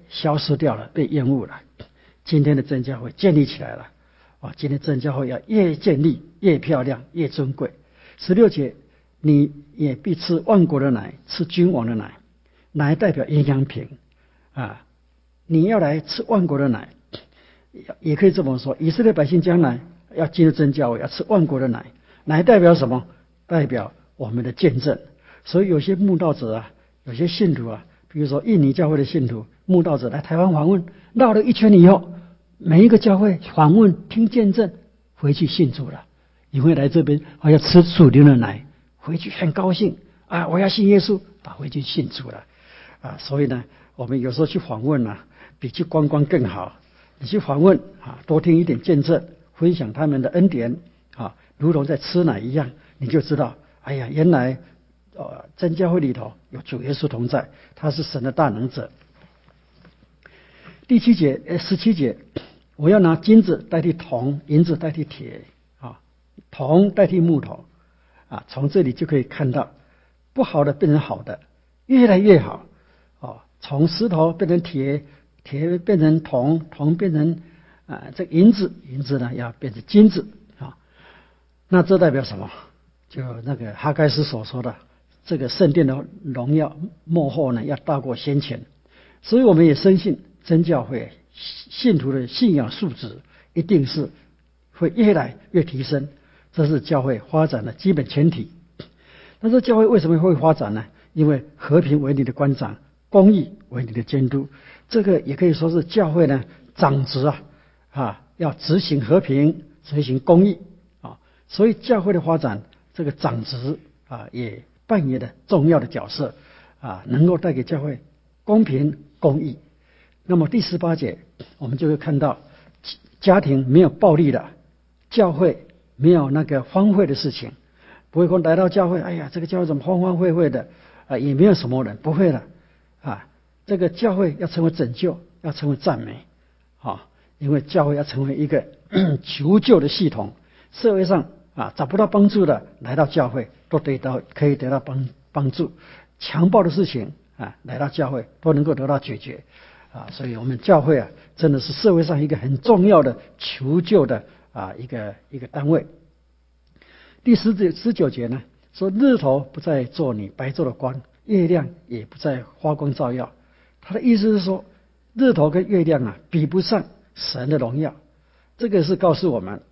消失掉了，被厌恶了。今天的真教会建立起来了今天真教会要越建立越漂亮，越尊贵。16节，你也必吃万国的奶，吃君王的奶，奶代表营养品你要来吃万国的奶，也可以这么说，以色列百姓将来要进入真教会，要吃万国的奶。奶代表什么？代表我们的见证。所以有些慕道者有些信徒比如说印尼教会的信徒，慕道者来台湾访问，绕了一圈以后，每一个教会访问听见证，回去信主了。因为来这边要吃属灵的奶，回去很高兴我要信耶稣回去信主了所以呢，我们有时候去访问比去观光更好。你去访问多听一点见证，分享他们的恩典如同在吃奶一样，你就知道原来真教会里头有主耶稣同在，他是神的大能者。17节，我要拿金子代替铜，银子代替铁铜代替木头从这里就可以看到不好的变成好的，越来越好从石头变成铁，铁变成铜，铜变成这个银子，银子呢要变成金子那这代表什么？就那个哈该斯所说的，这个圣殿的荣耀末后呢要大过先前。所以我们也深信真教会信徒的信仰素质一定是会越来越提升，这是教会发展的基本前提。但是教会为什么会发展呢？因为和平为你的官长，公义为你的监督。这个也可以说是教会呢长职要执行和平，执行公义所以教会的发展，这个长职也扮演了重要的角色能够带给教会公平公义。那么第18节我们就会看到，家庭没有暴力的，教会没有那个荒废的事情，不会说来到教会这个教会怎么荒荒废废的也没有什么人，不会的这个教会要成为拯救，要成为赞美因为教会要成为一个求救的系统，社会上找不到帮助的，来到教会都可以得到帮助，强暴的事情来到教会都能够得到解决所以我们教会真的是社会上一个很重要的求救的一个单位。第19节呢说，日头不再做你白昼的光，月亮也不再发光照耀。他的意思是说，日头跟月亮比不上神的荣耀。这个是告诉我们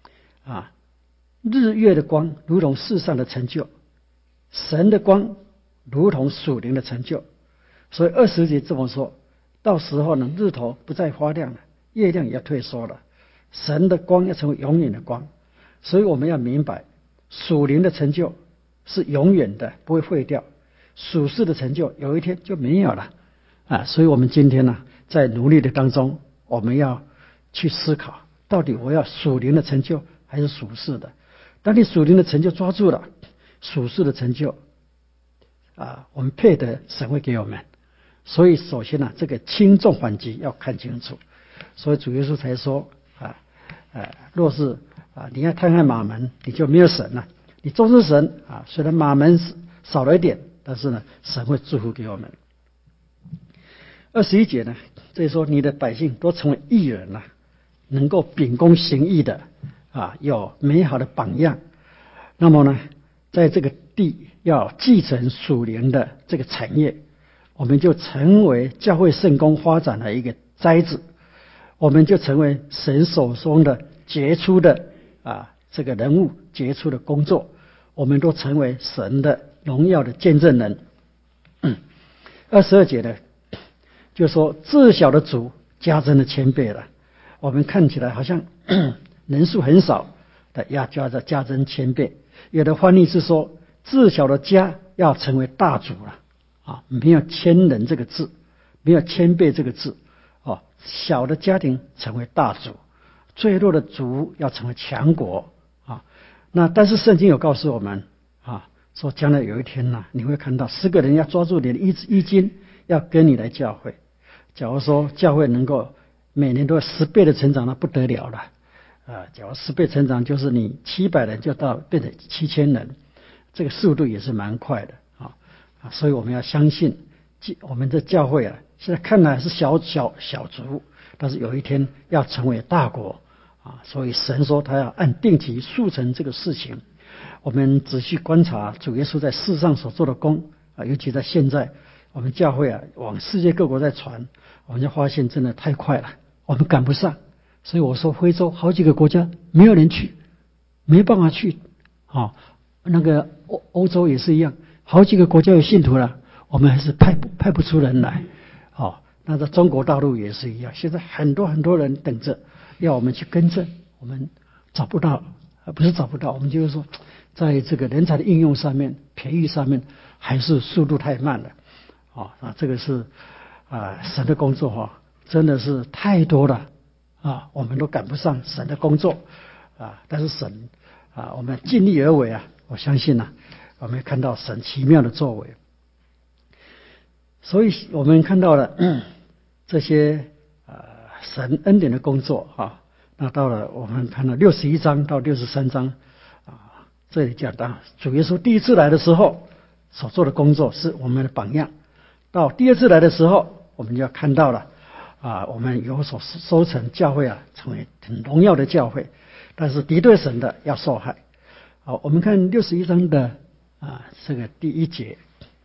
日月的光如同世上的成就，神的光如同属灵的成就。所以20节这么说，到时候呢，日头不再发亮了，月亮也要退缩了，神的光要成为永远的光。所以我们要明白，属灵的成就是永远的，不会废掉；属世的成就有一天就没有了所以我们今天呢在努力的当中，我们要去思考，到底我要属灵的成就还是属世的。当你属灵的成就抓住了，属世的成就我们配得神会给我们。所以首先这个轻重缓急要看清楚。所以主耶稣才说若是你要贪爱马门，你就没有神了。你重视神虽然马门少了一点，但是呢神会祝福给我们。21节呢，这里说你的百姓都成为义人了，能够秉公行义的有美好的榜样。那么呢，在这个地要继承属灵的这个产业，我们就成为教会圣工发展的一个栽子，我们就成为神手中的杰出的这个人物，杰出的工作，我们都成为神的荣耀的见证人。22节呢就说至小的主加增了千倍了。我们看起来好像人数很少的加增千倍。有的翻译是说至小的家要成为大主了没有千人这个字，没有千倍这个字小的家庭成为大主，最弱的族要成为强国那但是圣经有告诉我们说将来有一天你会看到10个人要抓住你的衣襟，要跟你来教会。假如说教会能够每年都有10倍的成长，那不得了了假如10倍成长，就是你700人就变成7000人，这个速度也是蛮快的所以我们要相信我们的教会现在看来是小族，但是有一天要成为大国啊！所以神说他要按定期速成这个事情。我们仔细观察主耶稣在世上所做的工啊，尤其在现在我们教会啊往世界各国在传，我们就发现真的太快了，我们赶不上。所以我说非洲好几个国家没有人去，没办法去啊。那个欧洲也是一样，好几个国家有信徒了，我们还是派不出人来。哦，那在中国大陆也是一样，现在很多人等着要我们去更正，我们找不到，不是找不到，我们就是说，在这个人才的应用上面、培育上面，还是速度太慢了。这个是神的工作真的是太多了我们都赶不上神的工作但是神我们尽力而为我相信我们看到神奇妙的作为。所以我们看到了这些神恩典的工作那到了我们看到61章到63章这里讲到主耶稣第一次来的时候所做的工作是我们的榜样，到第二次来的时候我们就要看到了我们有所收成，教会成为很荣耀的教会，但是敌对神的要受害。好，我们看61章的这个第1节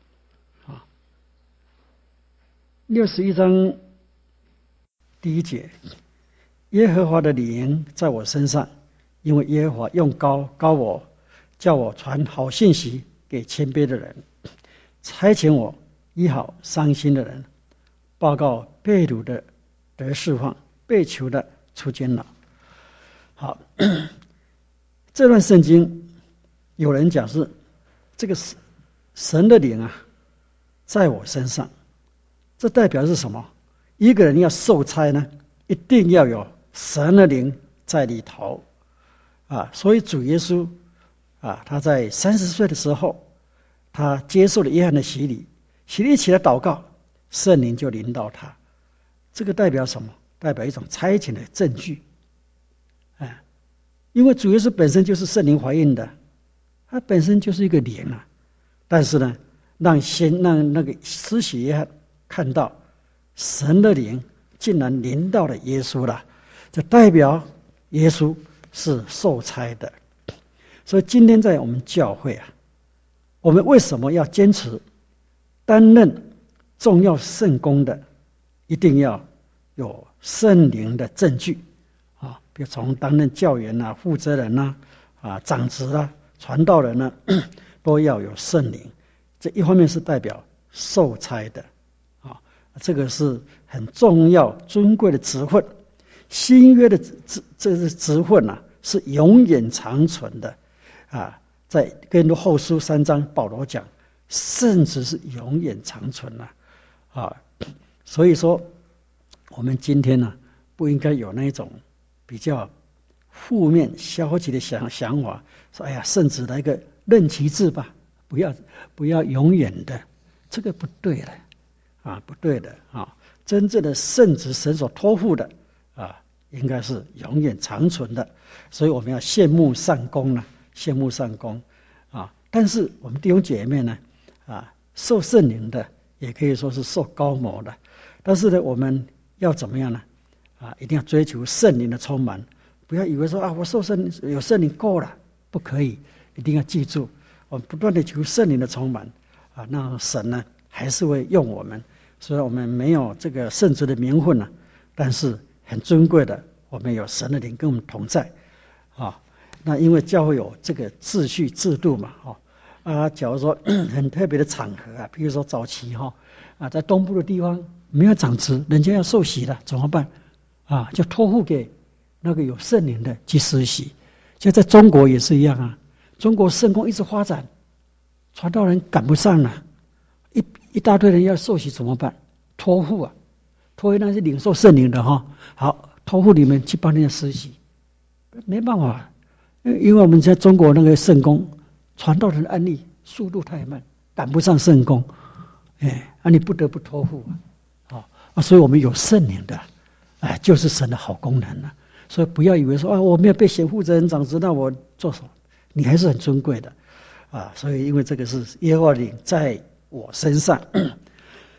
61章第1节，耶和华的灵在我身上，因为耶和华用膏我，叫我传好信息给谦卑的人，差遣我医好伤心的人，报告被掳的得释放，被囚的出监牢。好，这段圣经有人讲是这个神的灵在我身上，这代表是什么？一个人要受差呢，一定要有神的灵在里头所以主耶稣他在30岁的时候，他接受了约翰的洗礼，洗礼起来祷告，圣灵就临到他。这个代表什么？代表一种差遣的证据因为主耶稣本身就是圣灵怀孕的，他本身就是一个灵但是呢，让那个施洗约翰看到神的灵竟然临到了耶稣了，这代表耶稣是受差的。所以今天在我们教会我们为什么要坚持担任重要圣工的，一定要有圣灵的证据比如从担任教员负责人长子传道人都要有圣灵。这一方面是代表受差的这个是很重要尊贵的职分。新约的这个职分是永远长存的在哥林多后书3章保罗讲圣职是永远长存所以说我们今天不应该有那种比较负面消极的想法，说哎呀圣职来个任期制吧，不要永远的，这个不对的不对的真正的圣职神所托付的应该是永远长存的。所以我们要羡慕善功羡慕善功但是我们弟兄姐妹呢受圣灵的也可以说是受膏抹的，但是呢我们要怎么样呢一定要追求圣灵的充满，不要以为说我受圣灵有圣灵够了，不可以，一定要记住我们不断的求圣灵的充满那神呢还是会用我们。虽然我们没有这个圣职的名分但是很尊贵的，我们有神的灵跟我们同在那因为教会有这个秩序制度嘛假如说很特别的场合比如说早期在东部的地方没有长子，人家要受洗了怎么办就托付给那个有圣灵的去施洗。就在中国也是一样中国圣工一直发展，传道人赶不上了，一大堆人要受洗怎么办？托付托付那些领受圣灵的好，托付你们去帮人家施洗，没办法因为我们在中国那个圣工传道人的案例速度太慢，赶不上圣工你不得不托付所以我们有圣灵的就是神的好功能所以不要以为说我没有被选负责人长子，那我做什么？你还是很尊贵的所以因为这个是耶和华灵在我身上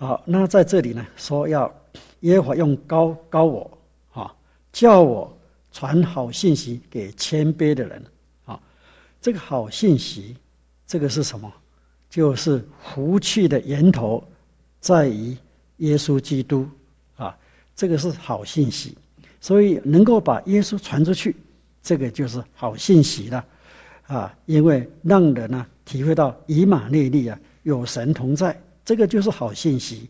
好，那在这里呢，说要耶和华用膏膏我，叫我传好信息给谦卑的人。这个好信息，这个是什么？就是福气的源头在于耶稣基督这个是好信息。所以能够把耶稣传出去，这个就是好信息了因为让人呢体会到以马内利有神同在，这个就是好信息。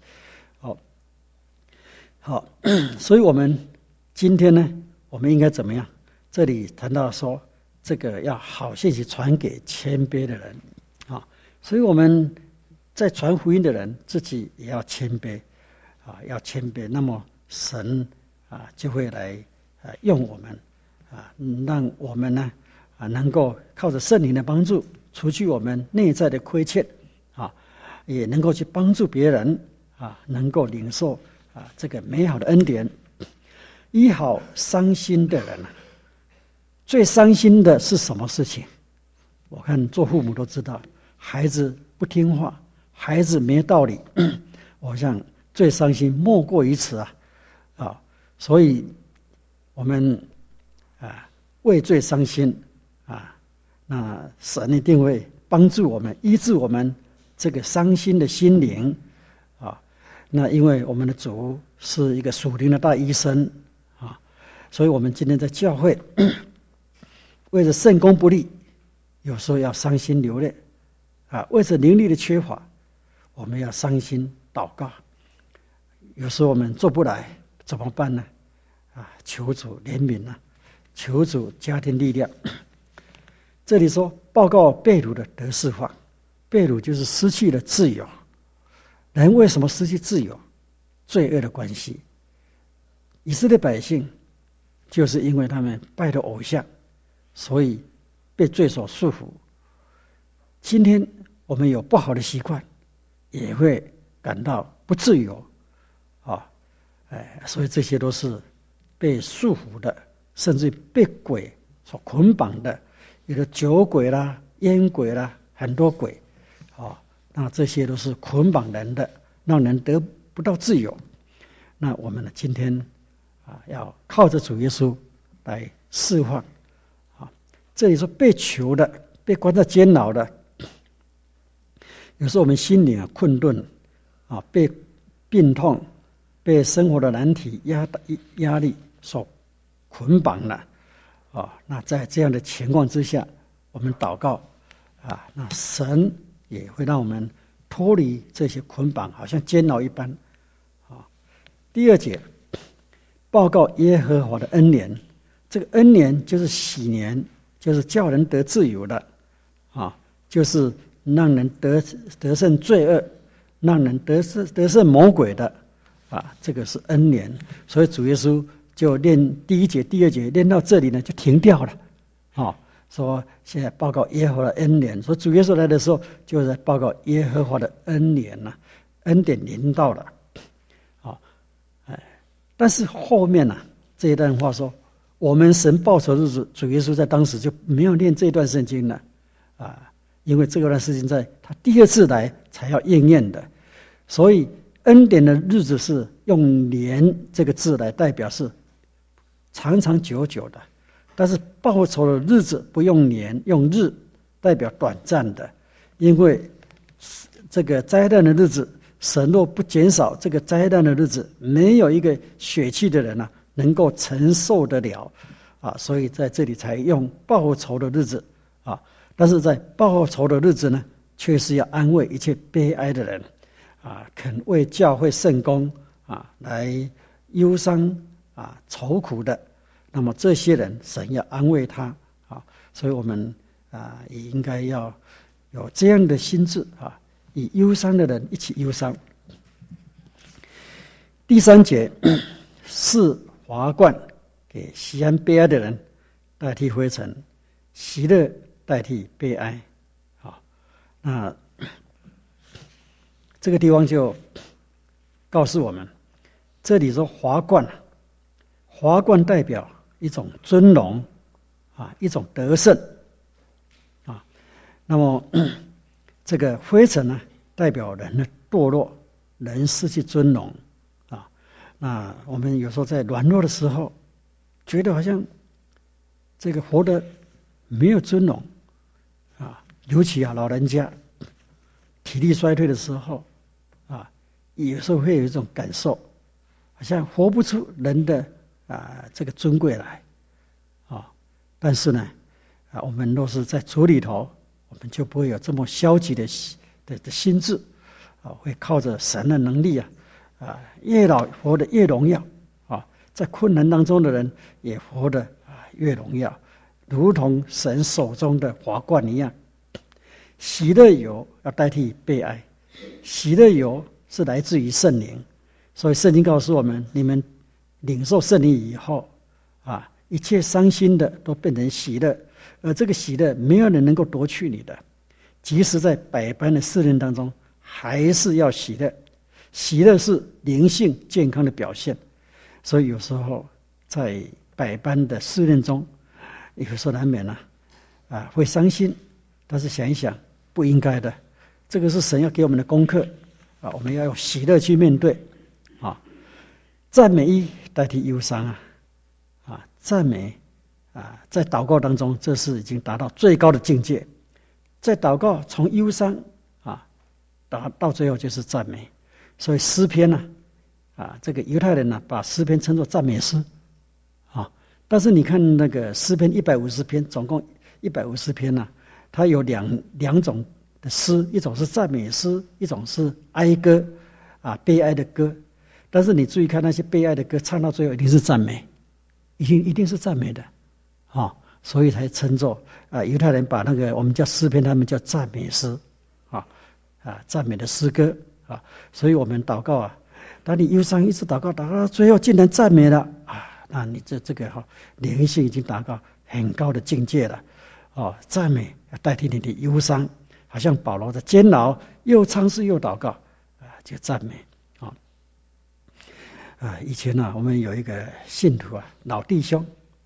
好，所以我们今天呢，我们应该怎么样？这里谈到说，这个要好信息传给谦卑的人所以我们在传福音的人自己也要谦卑要谦卑，那么神就会来用我们让我们呢能够靠着圣灵的帮助，除去我们内在的亏欠也能够去帮助别人能够领受这个美好的恩典。医好伤心的人最伤心的是什么事情？我看做父母都知道，孩子不听话，孩子没道理我想最伤心莫过于此所以我们为罪伤心那神一定会帮助我们，医治我们这个伤心的心灵那因为我们的主是一个属灵的大医生所以我们今天在教会为着圣工不利，有时候要伤心流泪为着灵力的缺乏，我们要伤心祷告。有时候我们做不来怎么办呢？求主怜悯求主加添力量。这里说报告被掳的得释放，被掳就是失去了自由。人为什么失去自由？罪恶的关系。以色列百姓就是因为他们拜的偶像，所以被罪所束缚。今天我们有不好的习惯，也会感到不自由所以这些都是被束缚的，甚至被鬼所捆绑的，有的酒鬼啦、烟鬼啦，很多鬼那这些都是捆绑人的，让人得不到自由。那我们呢，今天要靠着主耶稣来释放这里说被囚的，被关在监牢的，有时候我们心灵困顿被病痛、被生活的难题、压力所捆绑了那在这样的情况之下，我们祷告那神也会让我们脱离这些捆绑，好像监牢一般第二节，报告耶和华的恩年。这个恩年就是喜年，就是叫人得自由的就是让人得胜罪恶，让人得胜魔鬼的这个是恩年。所以主耶稣就念第一节、第二节，念到这里呢就停掉了说现在报告耶和华的恩年。说主耶稣来的时候，就是在报告耶和华的恩年恩典临到了但是后面这一段话说，我们神报仇日子，主耶稣在当时就没有念这段圣经了因为这段事情在他第二次来才要应验的。所以恩典的日子是用年这个字来代表，是长长久久的。但是报仇的日子不用年，用日，代表短暂的。因为这个灾难的日子，神若不减少这个灾难的日子，没有一个血气的人能够承受得了所以在这里才用报仇的日子但是在报仇的日子呢，却是要安慰一切悲哀的人肯为教会圣工来忧伤愁苦的，那么这些人神要安慰他所以我们也应该要有这样的心智与忧伤的人一起忧伤。第三节是华冠给喜安悲哀的人代替灰尘，喜乐代替悲哀那这个地方就告诉我们，这里说华冠，华冠代表一种尊荣一种得胜那么这个灰尘代表人的堕落， 人失去尊荣啊。那我们有时候在软弱的时候，觉得好像这个活得没有尊荣啊，尤其老人家体力衰退的时候啊，有时候会有一种感受，好像活不出人的这个尊贵来啊。但是呢我们若是在主里头，我们就不会有这么消极的心智会靠着神的能力越老活得越荣耀在困难当中的人也活得越荣耀，如同神手中的华冠一样。喜乐油要代替悲哀，喜乐油是来自于圣灵，所以圣经告诉我们，你们领受圣灵以后一切伤心的都变成喜乐，而这个喜乐没有人能够夺去你的，即使在百般的试炼当中还是要喜乐。喜乐是灵性健康的表现，所以有时候在百般的试炼中，有时候难免会伤心，但是想一想不应该的，这个是神要给我们的功课我们要用喜乐去面对赞美意代替忧伤赞美在祷告当中，这是已经达到最高的境界。在祷告从忧伤到最后就是赞美。所以诗篇这个犹太人把诗篇称作赞美诗但是你看那个诗篇150篇，总共150篇它有两种的诗，一种是赞美诗，一种是哀歌悲哀的歌。但是你注意看那些悲哀的歌，唱到最后一定是赞美，一定是赞美的所以才称作犹太人把那个我们叫诗篇，他们叫赞美诗赞美的诗歌所以我们祷告当你忧伤一直祷告到最后竟然赞美了那你这个灵性已经达到很高的境界了赞美代替你的忧伤，好像保罗的监牢又唱诗又祷告就赞美以前我们有一个信徒老弟兄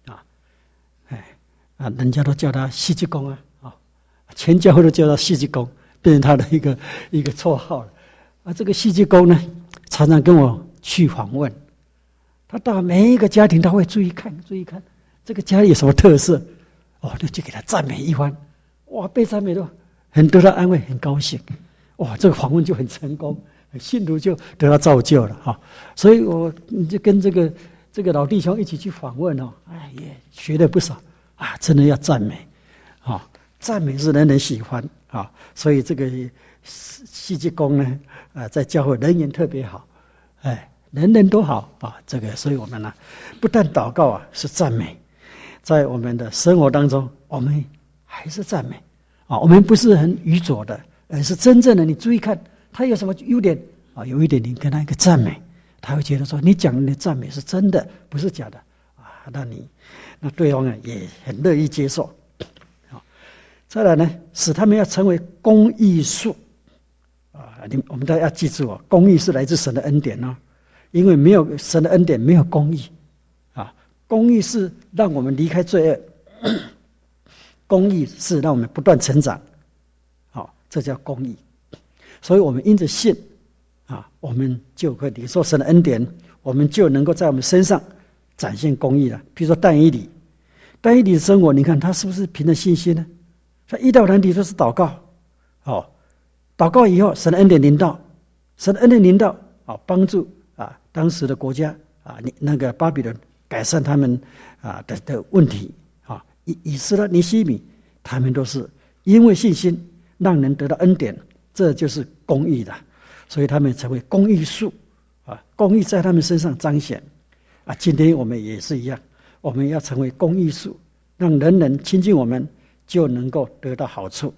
人家都叫他戏剧工全教会都叫他戏剧工，变成他的一个绰号了这个戏剧工呢，常常跟我去访问，他到每一个家庭他会注意看这个家里有什么特色就给他赞美一番被赞美的很得到安慰，很高兴这个访问就很成功，信徒就得到造就了所以我就跟这个老弟兄一起去访问也学了不少真的要赞美赞美是人人喜欢所以这个戏剧工呢在教会人缘特别好人人都好这个所以我们不但祷告是赞美，在我们的生活当中我们还是赞美我们不是很愚拙的，而是真正的你注意看他有什么优点有一点你跟他一个赞美，他会觉得说你讲的赞美是真的不是假的那对方也很乐意接受再来呢，使他们要成为公义树我们大家要记住公义是来自神的恩典因为没有神的恩典没有公义公义是让我们离开罪恶，公义是让我们不断成长这叫公义。所以我们因着信我们就会领受神的恩典，我们就能够在我们身上展现公义了。比如说但以理的生活，你看他是不是凭着信心呢？他遇到难题都是祷告祷告以后神的恩典临到，帮助当时的国家那个巴比伦改善他们的问题以斯拉尼希米他们都是因为信心让人得到恩典，这就是公义的，所以他们成为公义树公义在他们身上彰显今天我们也是一样，我们要成为公义树，让人人亲近我们就能够得到好处。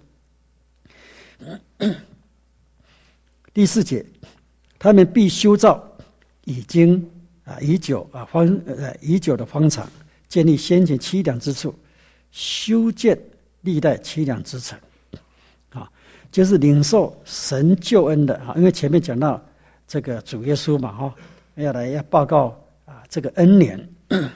第4节，他们必修造已经已久的荒场，建立先前凄凉之处，修建历代凄凉之城就是领受神救恩的因为前面讲到这个主耶稣嘛要报告这个恩年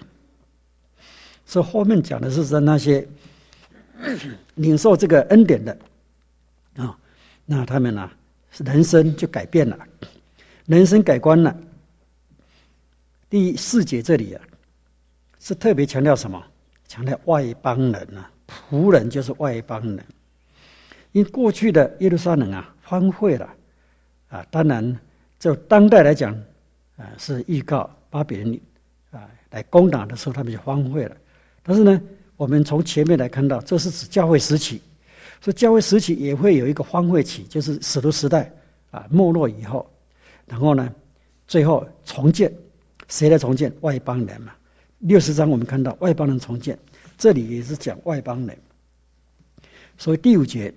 所以后面讲的是那些领受这个恩典的那他们人生就改变了人生改观了。第4节这里是特别强调什么？强调外邦人仆人就是外邦人。因过去的耶路撒冷荒废了当然就当代来讲是预告巴比伦来攻打的时候他们就荒废了。但是呢，我们从前面来看到，这是指教会时期，所以教会时期也会有一个荒废期，就是使徒时代没落以后，然后呢，最后重建。谁来重建？外邦人嘛。60章我们看到外邦人重建，这里也是讲外邦人。所以第5节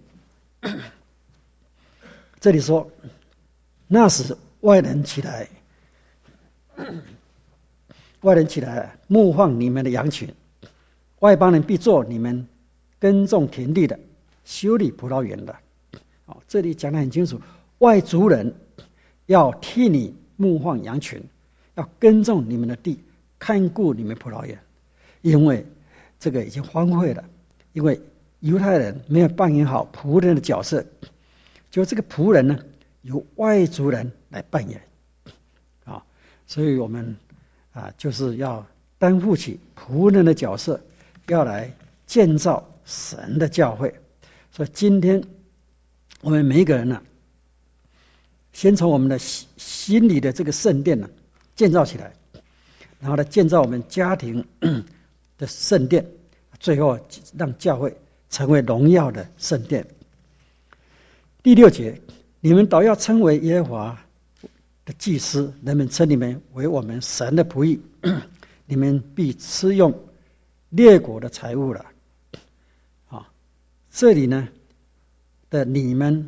这里说，那时外人起来牧放你们的羊群，外邦人必做你们耕种田地的，修理葡萄园的。这里讲得很清楚，外族人要替你牧放羊群，要耕种你们的地，看顾你们葡萄园。因为这个已经荒废了，因为犹太人没有扮演好仆人的角色，就这个仆人呢，由外族人来扮演所以我们就是要担负起仆人的角色，要来建造神的教会。所以今天我们每一个人先从我们的心里的这个圣殿建造起来，然后呢建造我们家庭的圣殿，最后让教会成为荣耀的圣殿。第6节，你们倒要称为耶和华的祭司，人们称你们为我们神的仆役，你们必吃用列国的财物了。这里呢的你们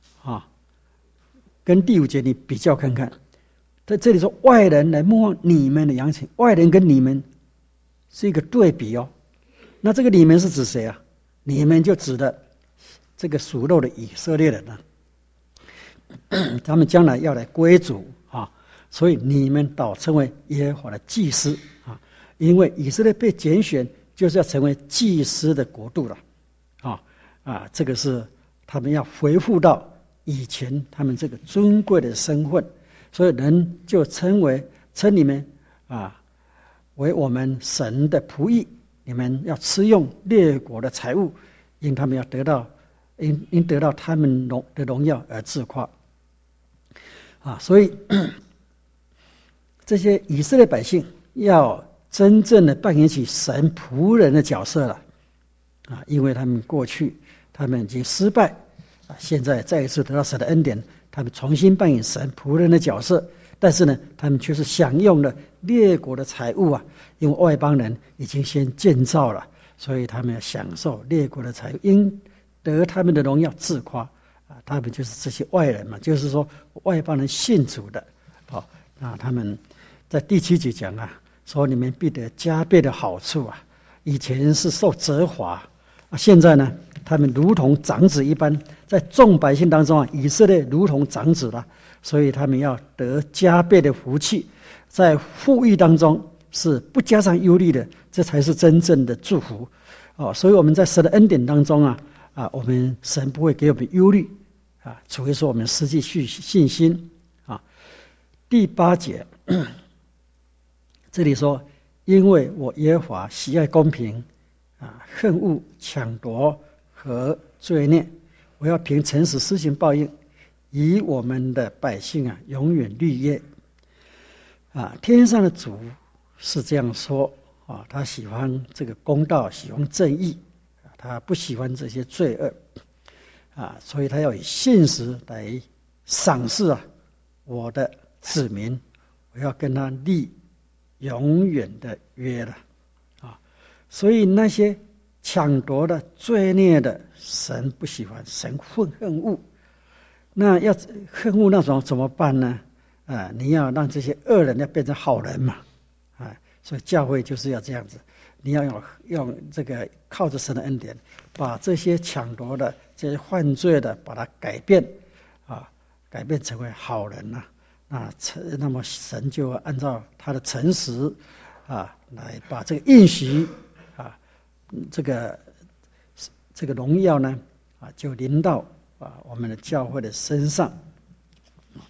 跟第5节你比较看看，在这里说外人来牧放你们的羊群，外人跟你们是一个对比那这个你们是指谁你们就指的这个属肉的以色列人他们将来要来归主所以你们倒称为耶和华的祭司因为以色列被拣选就是要成为祭司的国度了这个是他们要恢复到以前他们这个尊贵的身份，所以人就称你们为我们神的仆役，你们要吃用列国的财物，因他们要得到他们的荣耀而自夸所以这些以色列百姓要真正的扮演起神仆人的角色了因为他们过去他们已经失败现在再一次得到神的恩典，他们重新扮演神仆人的角色，但是呢他们却是享用了列国的财物因为外邦人已经先建造了，所以他们要享受列国的财物，因得他们的荣耀自夸他们就是这些外人嘛，就是说外邦人信主的他们在第7节讲说你们必得加倍的好处以前是受责罚现在呢他们如同长子一般，在众百姓当中以色列如同长子了，所以他们要得加倍的福气，在富裕当中是不加上忧虑的，这才是真正的祝福所以我们在神的恩典当中我们神不会给我们忧虑除非说我们失去信心第8节这里说，因为我耶和华喜爱公平恨恶抢夺和罪孽，我要凭诚实施行报应，以我们的百姓永远立业天上的主是这样说他喜欢这个公道，喜欢正义他不喜欢这些罪恶所以他要以信实来赏识我的子民，我要跟他立永远的约了所以那些抢夺的罪孽的神不喜欢，神恨恶那要恨恶那种怎么办呢你要让这些恶人要变成好人嘛所以教会就是要这样子，你要用这个靠着神的恩典，把这些抢夺的这些犯罪的把它改变改变成为好人那么神就按照他的诚实来把这个应许这个荣耀呢就临到我们的教会的身上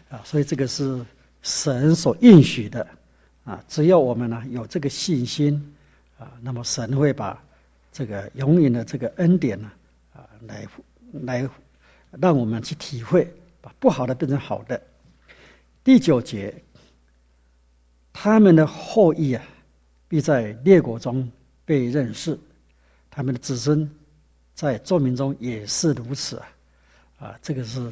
所以这个是神所应许的只要我们呢有这个信心那么神会把这个永远的这个恩典呢来让我们去体会，把不好的变成好的。第9节，他们的后裔必在列国中被认识，他们的子孙在众民中也是如此这个是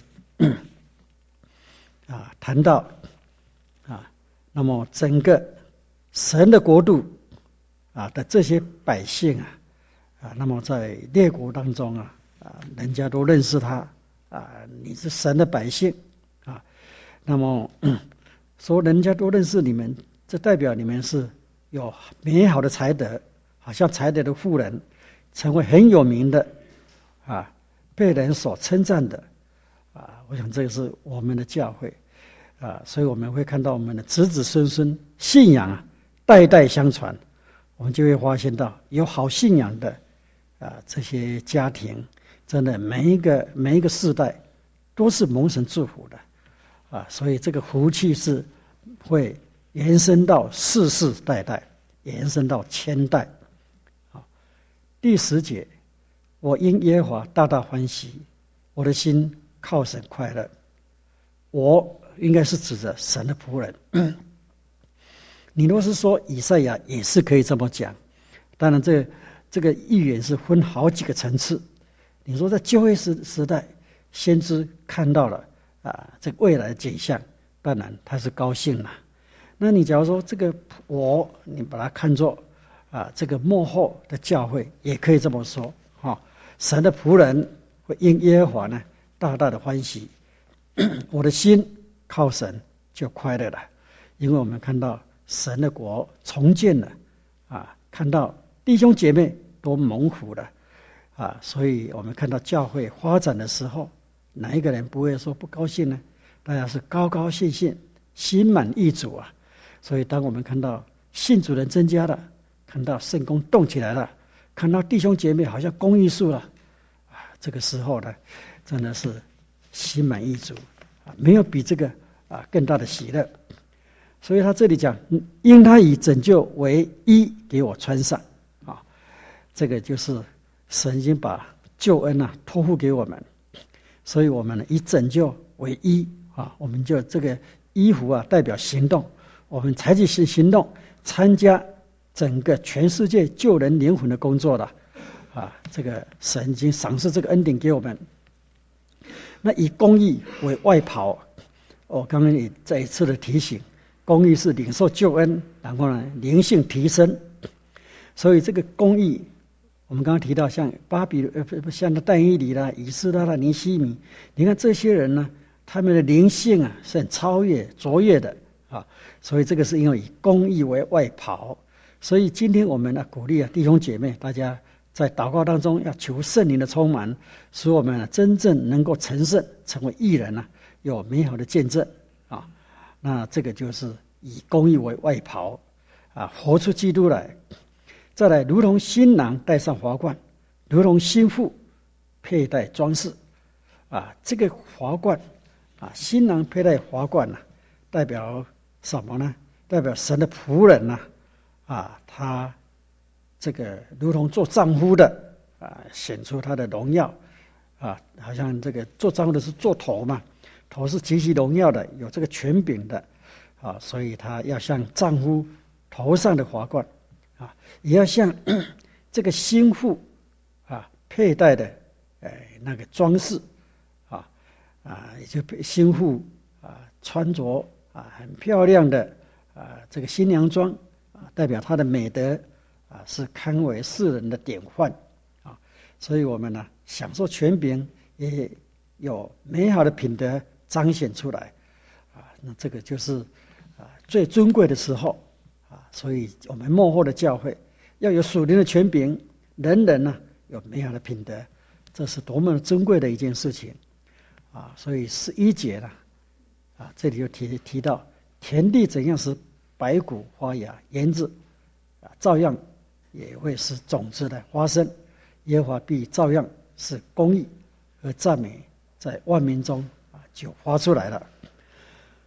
谈到那么整个神的国度的这些百姓那么在列国当中人家都认识他你是神的百姓那么说人家都认识你们，这代表你们是有美好的才德，好像才德的妇人，成为很有名的被人所称赞的我想这个是我们的教会所以我们会看到我们的子子孙孙信仰代代相传，我们就会发现到有好信仰的这些家庭，真的每一个世代都是蒙神祝福的所以这个福气是会延伸到世世代代，延伸到千代第10节，我因耶和华大大欢喜，我的心靠神快乐。我应该是指着神的仆人你若是说以赛亚也是可以这么讲，当然这个预言是分好几个层次。你说在旧约时代，先知看到了这个未来的景象，当然他是高兴了。那你假如说这个你把它看作这个末后的教会，也可以这么说神的仆人会因耶和华呢大大的欢喜，我的心靠神就快乐了，因为我们看到神的国重建了看到弟兄姐妹都蒙福了所以我们看到教会发展的时候，哪一个人不会说不高兴呢？大家是高高兴兴，心满意足所以当我们看到信主人增加了，看到圣工动起来了，看到弟兄姐妹好像公益数了这个时候呢，真的是心满意足没有比这个更大的喜乐。所以他这里讲，因他以拯救为衣给我穿上这个就是神已经把救恩托付给我们，所以我们呢以拯救为衣我们就这个衣服代表行动，我们采取行动，参加整个全世界救人灵魂的工作了这个神已经赏赐这个恩典给我们。那以公义为外袍，我刚刚也再一次的提醒，公义是领受救恩，然后呢灵性提升，所以这个公义我们刚刚提到像像但以理啦、以斯拉啦、尼希米，你看这些人呢，他们的灵性是很超越卓越的所以这个是因为以公义为外袍。所以今天我们鼓励弟兄姐妹，大家在祷告当中要求圣灵的充满，使我们真正能够成圣，成为义人有美好的见证那这个就是以公义为外袍活出基督来。再来，如同新郎戴上华冠，如同新妇佩戴装饰这个华冠新郎佩戴华冠代表什么呢？代表神的仆人他这个如同做丈夫的显出他的荣耀好像这个做丈夫的是做头嘛，头是极其荣耀的，有这个权柄的所以他要像丈夫头上的华冠也要像这个新妇佩戴的那个装饰也就新妇穿着很漂亮的这个新娘装代表她的美德是堪为世人的典范所以我们呢享受权柄，也有美好的品德彰显出来那这个就是最尊贵的时候所以我们末后的教会要有属灵的权柄，人人有美好的品德，这是多么珍贵的一件事情所以11节这里就提到田地怎样使百谷发芽延子照样也会使种子的发生，耶和华必照样使公义和赞美在万民中就发出来了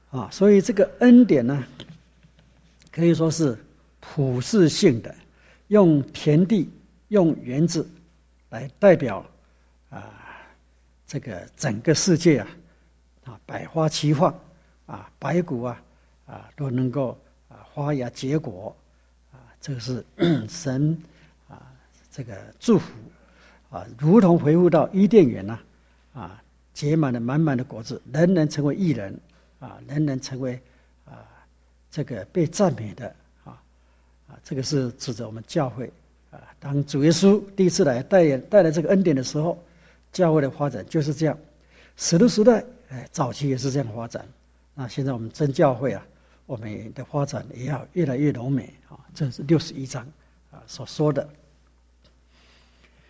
所以这个恩典呢，可以说是普世性的，用田地、用园子来代表这个整个世界百花齐放百谷都能够发芽结果这个是神这个祝福如同回复到伊甸园结满了满满的果子，人人成为义人人人成为这个被赞美的这个是指着我们教会当主耶稣第一次来带来这个恩典的时候，教会的发展就是这样。使徒时代早期也是这样发展，那现在我们真教会我们的发展也要越来越柔美这是61章所说的。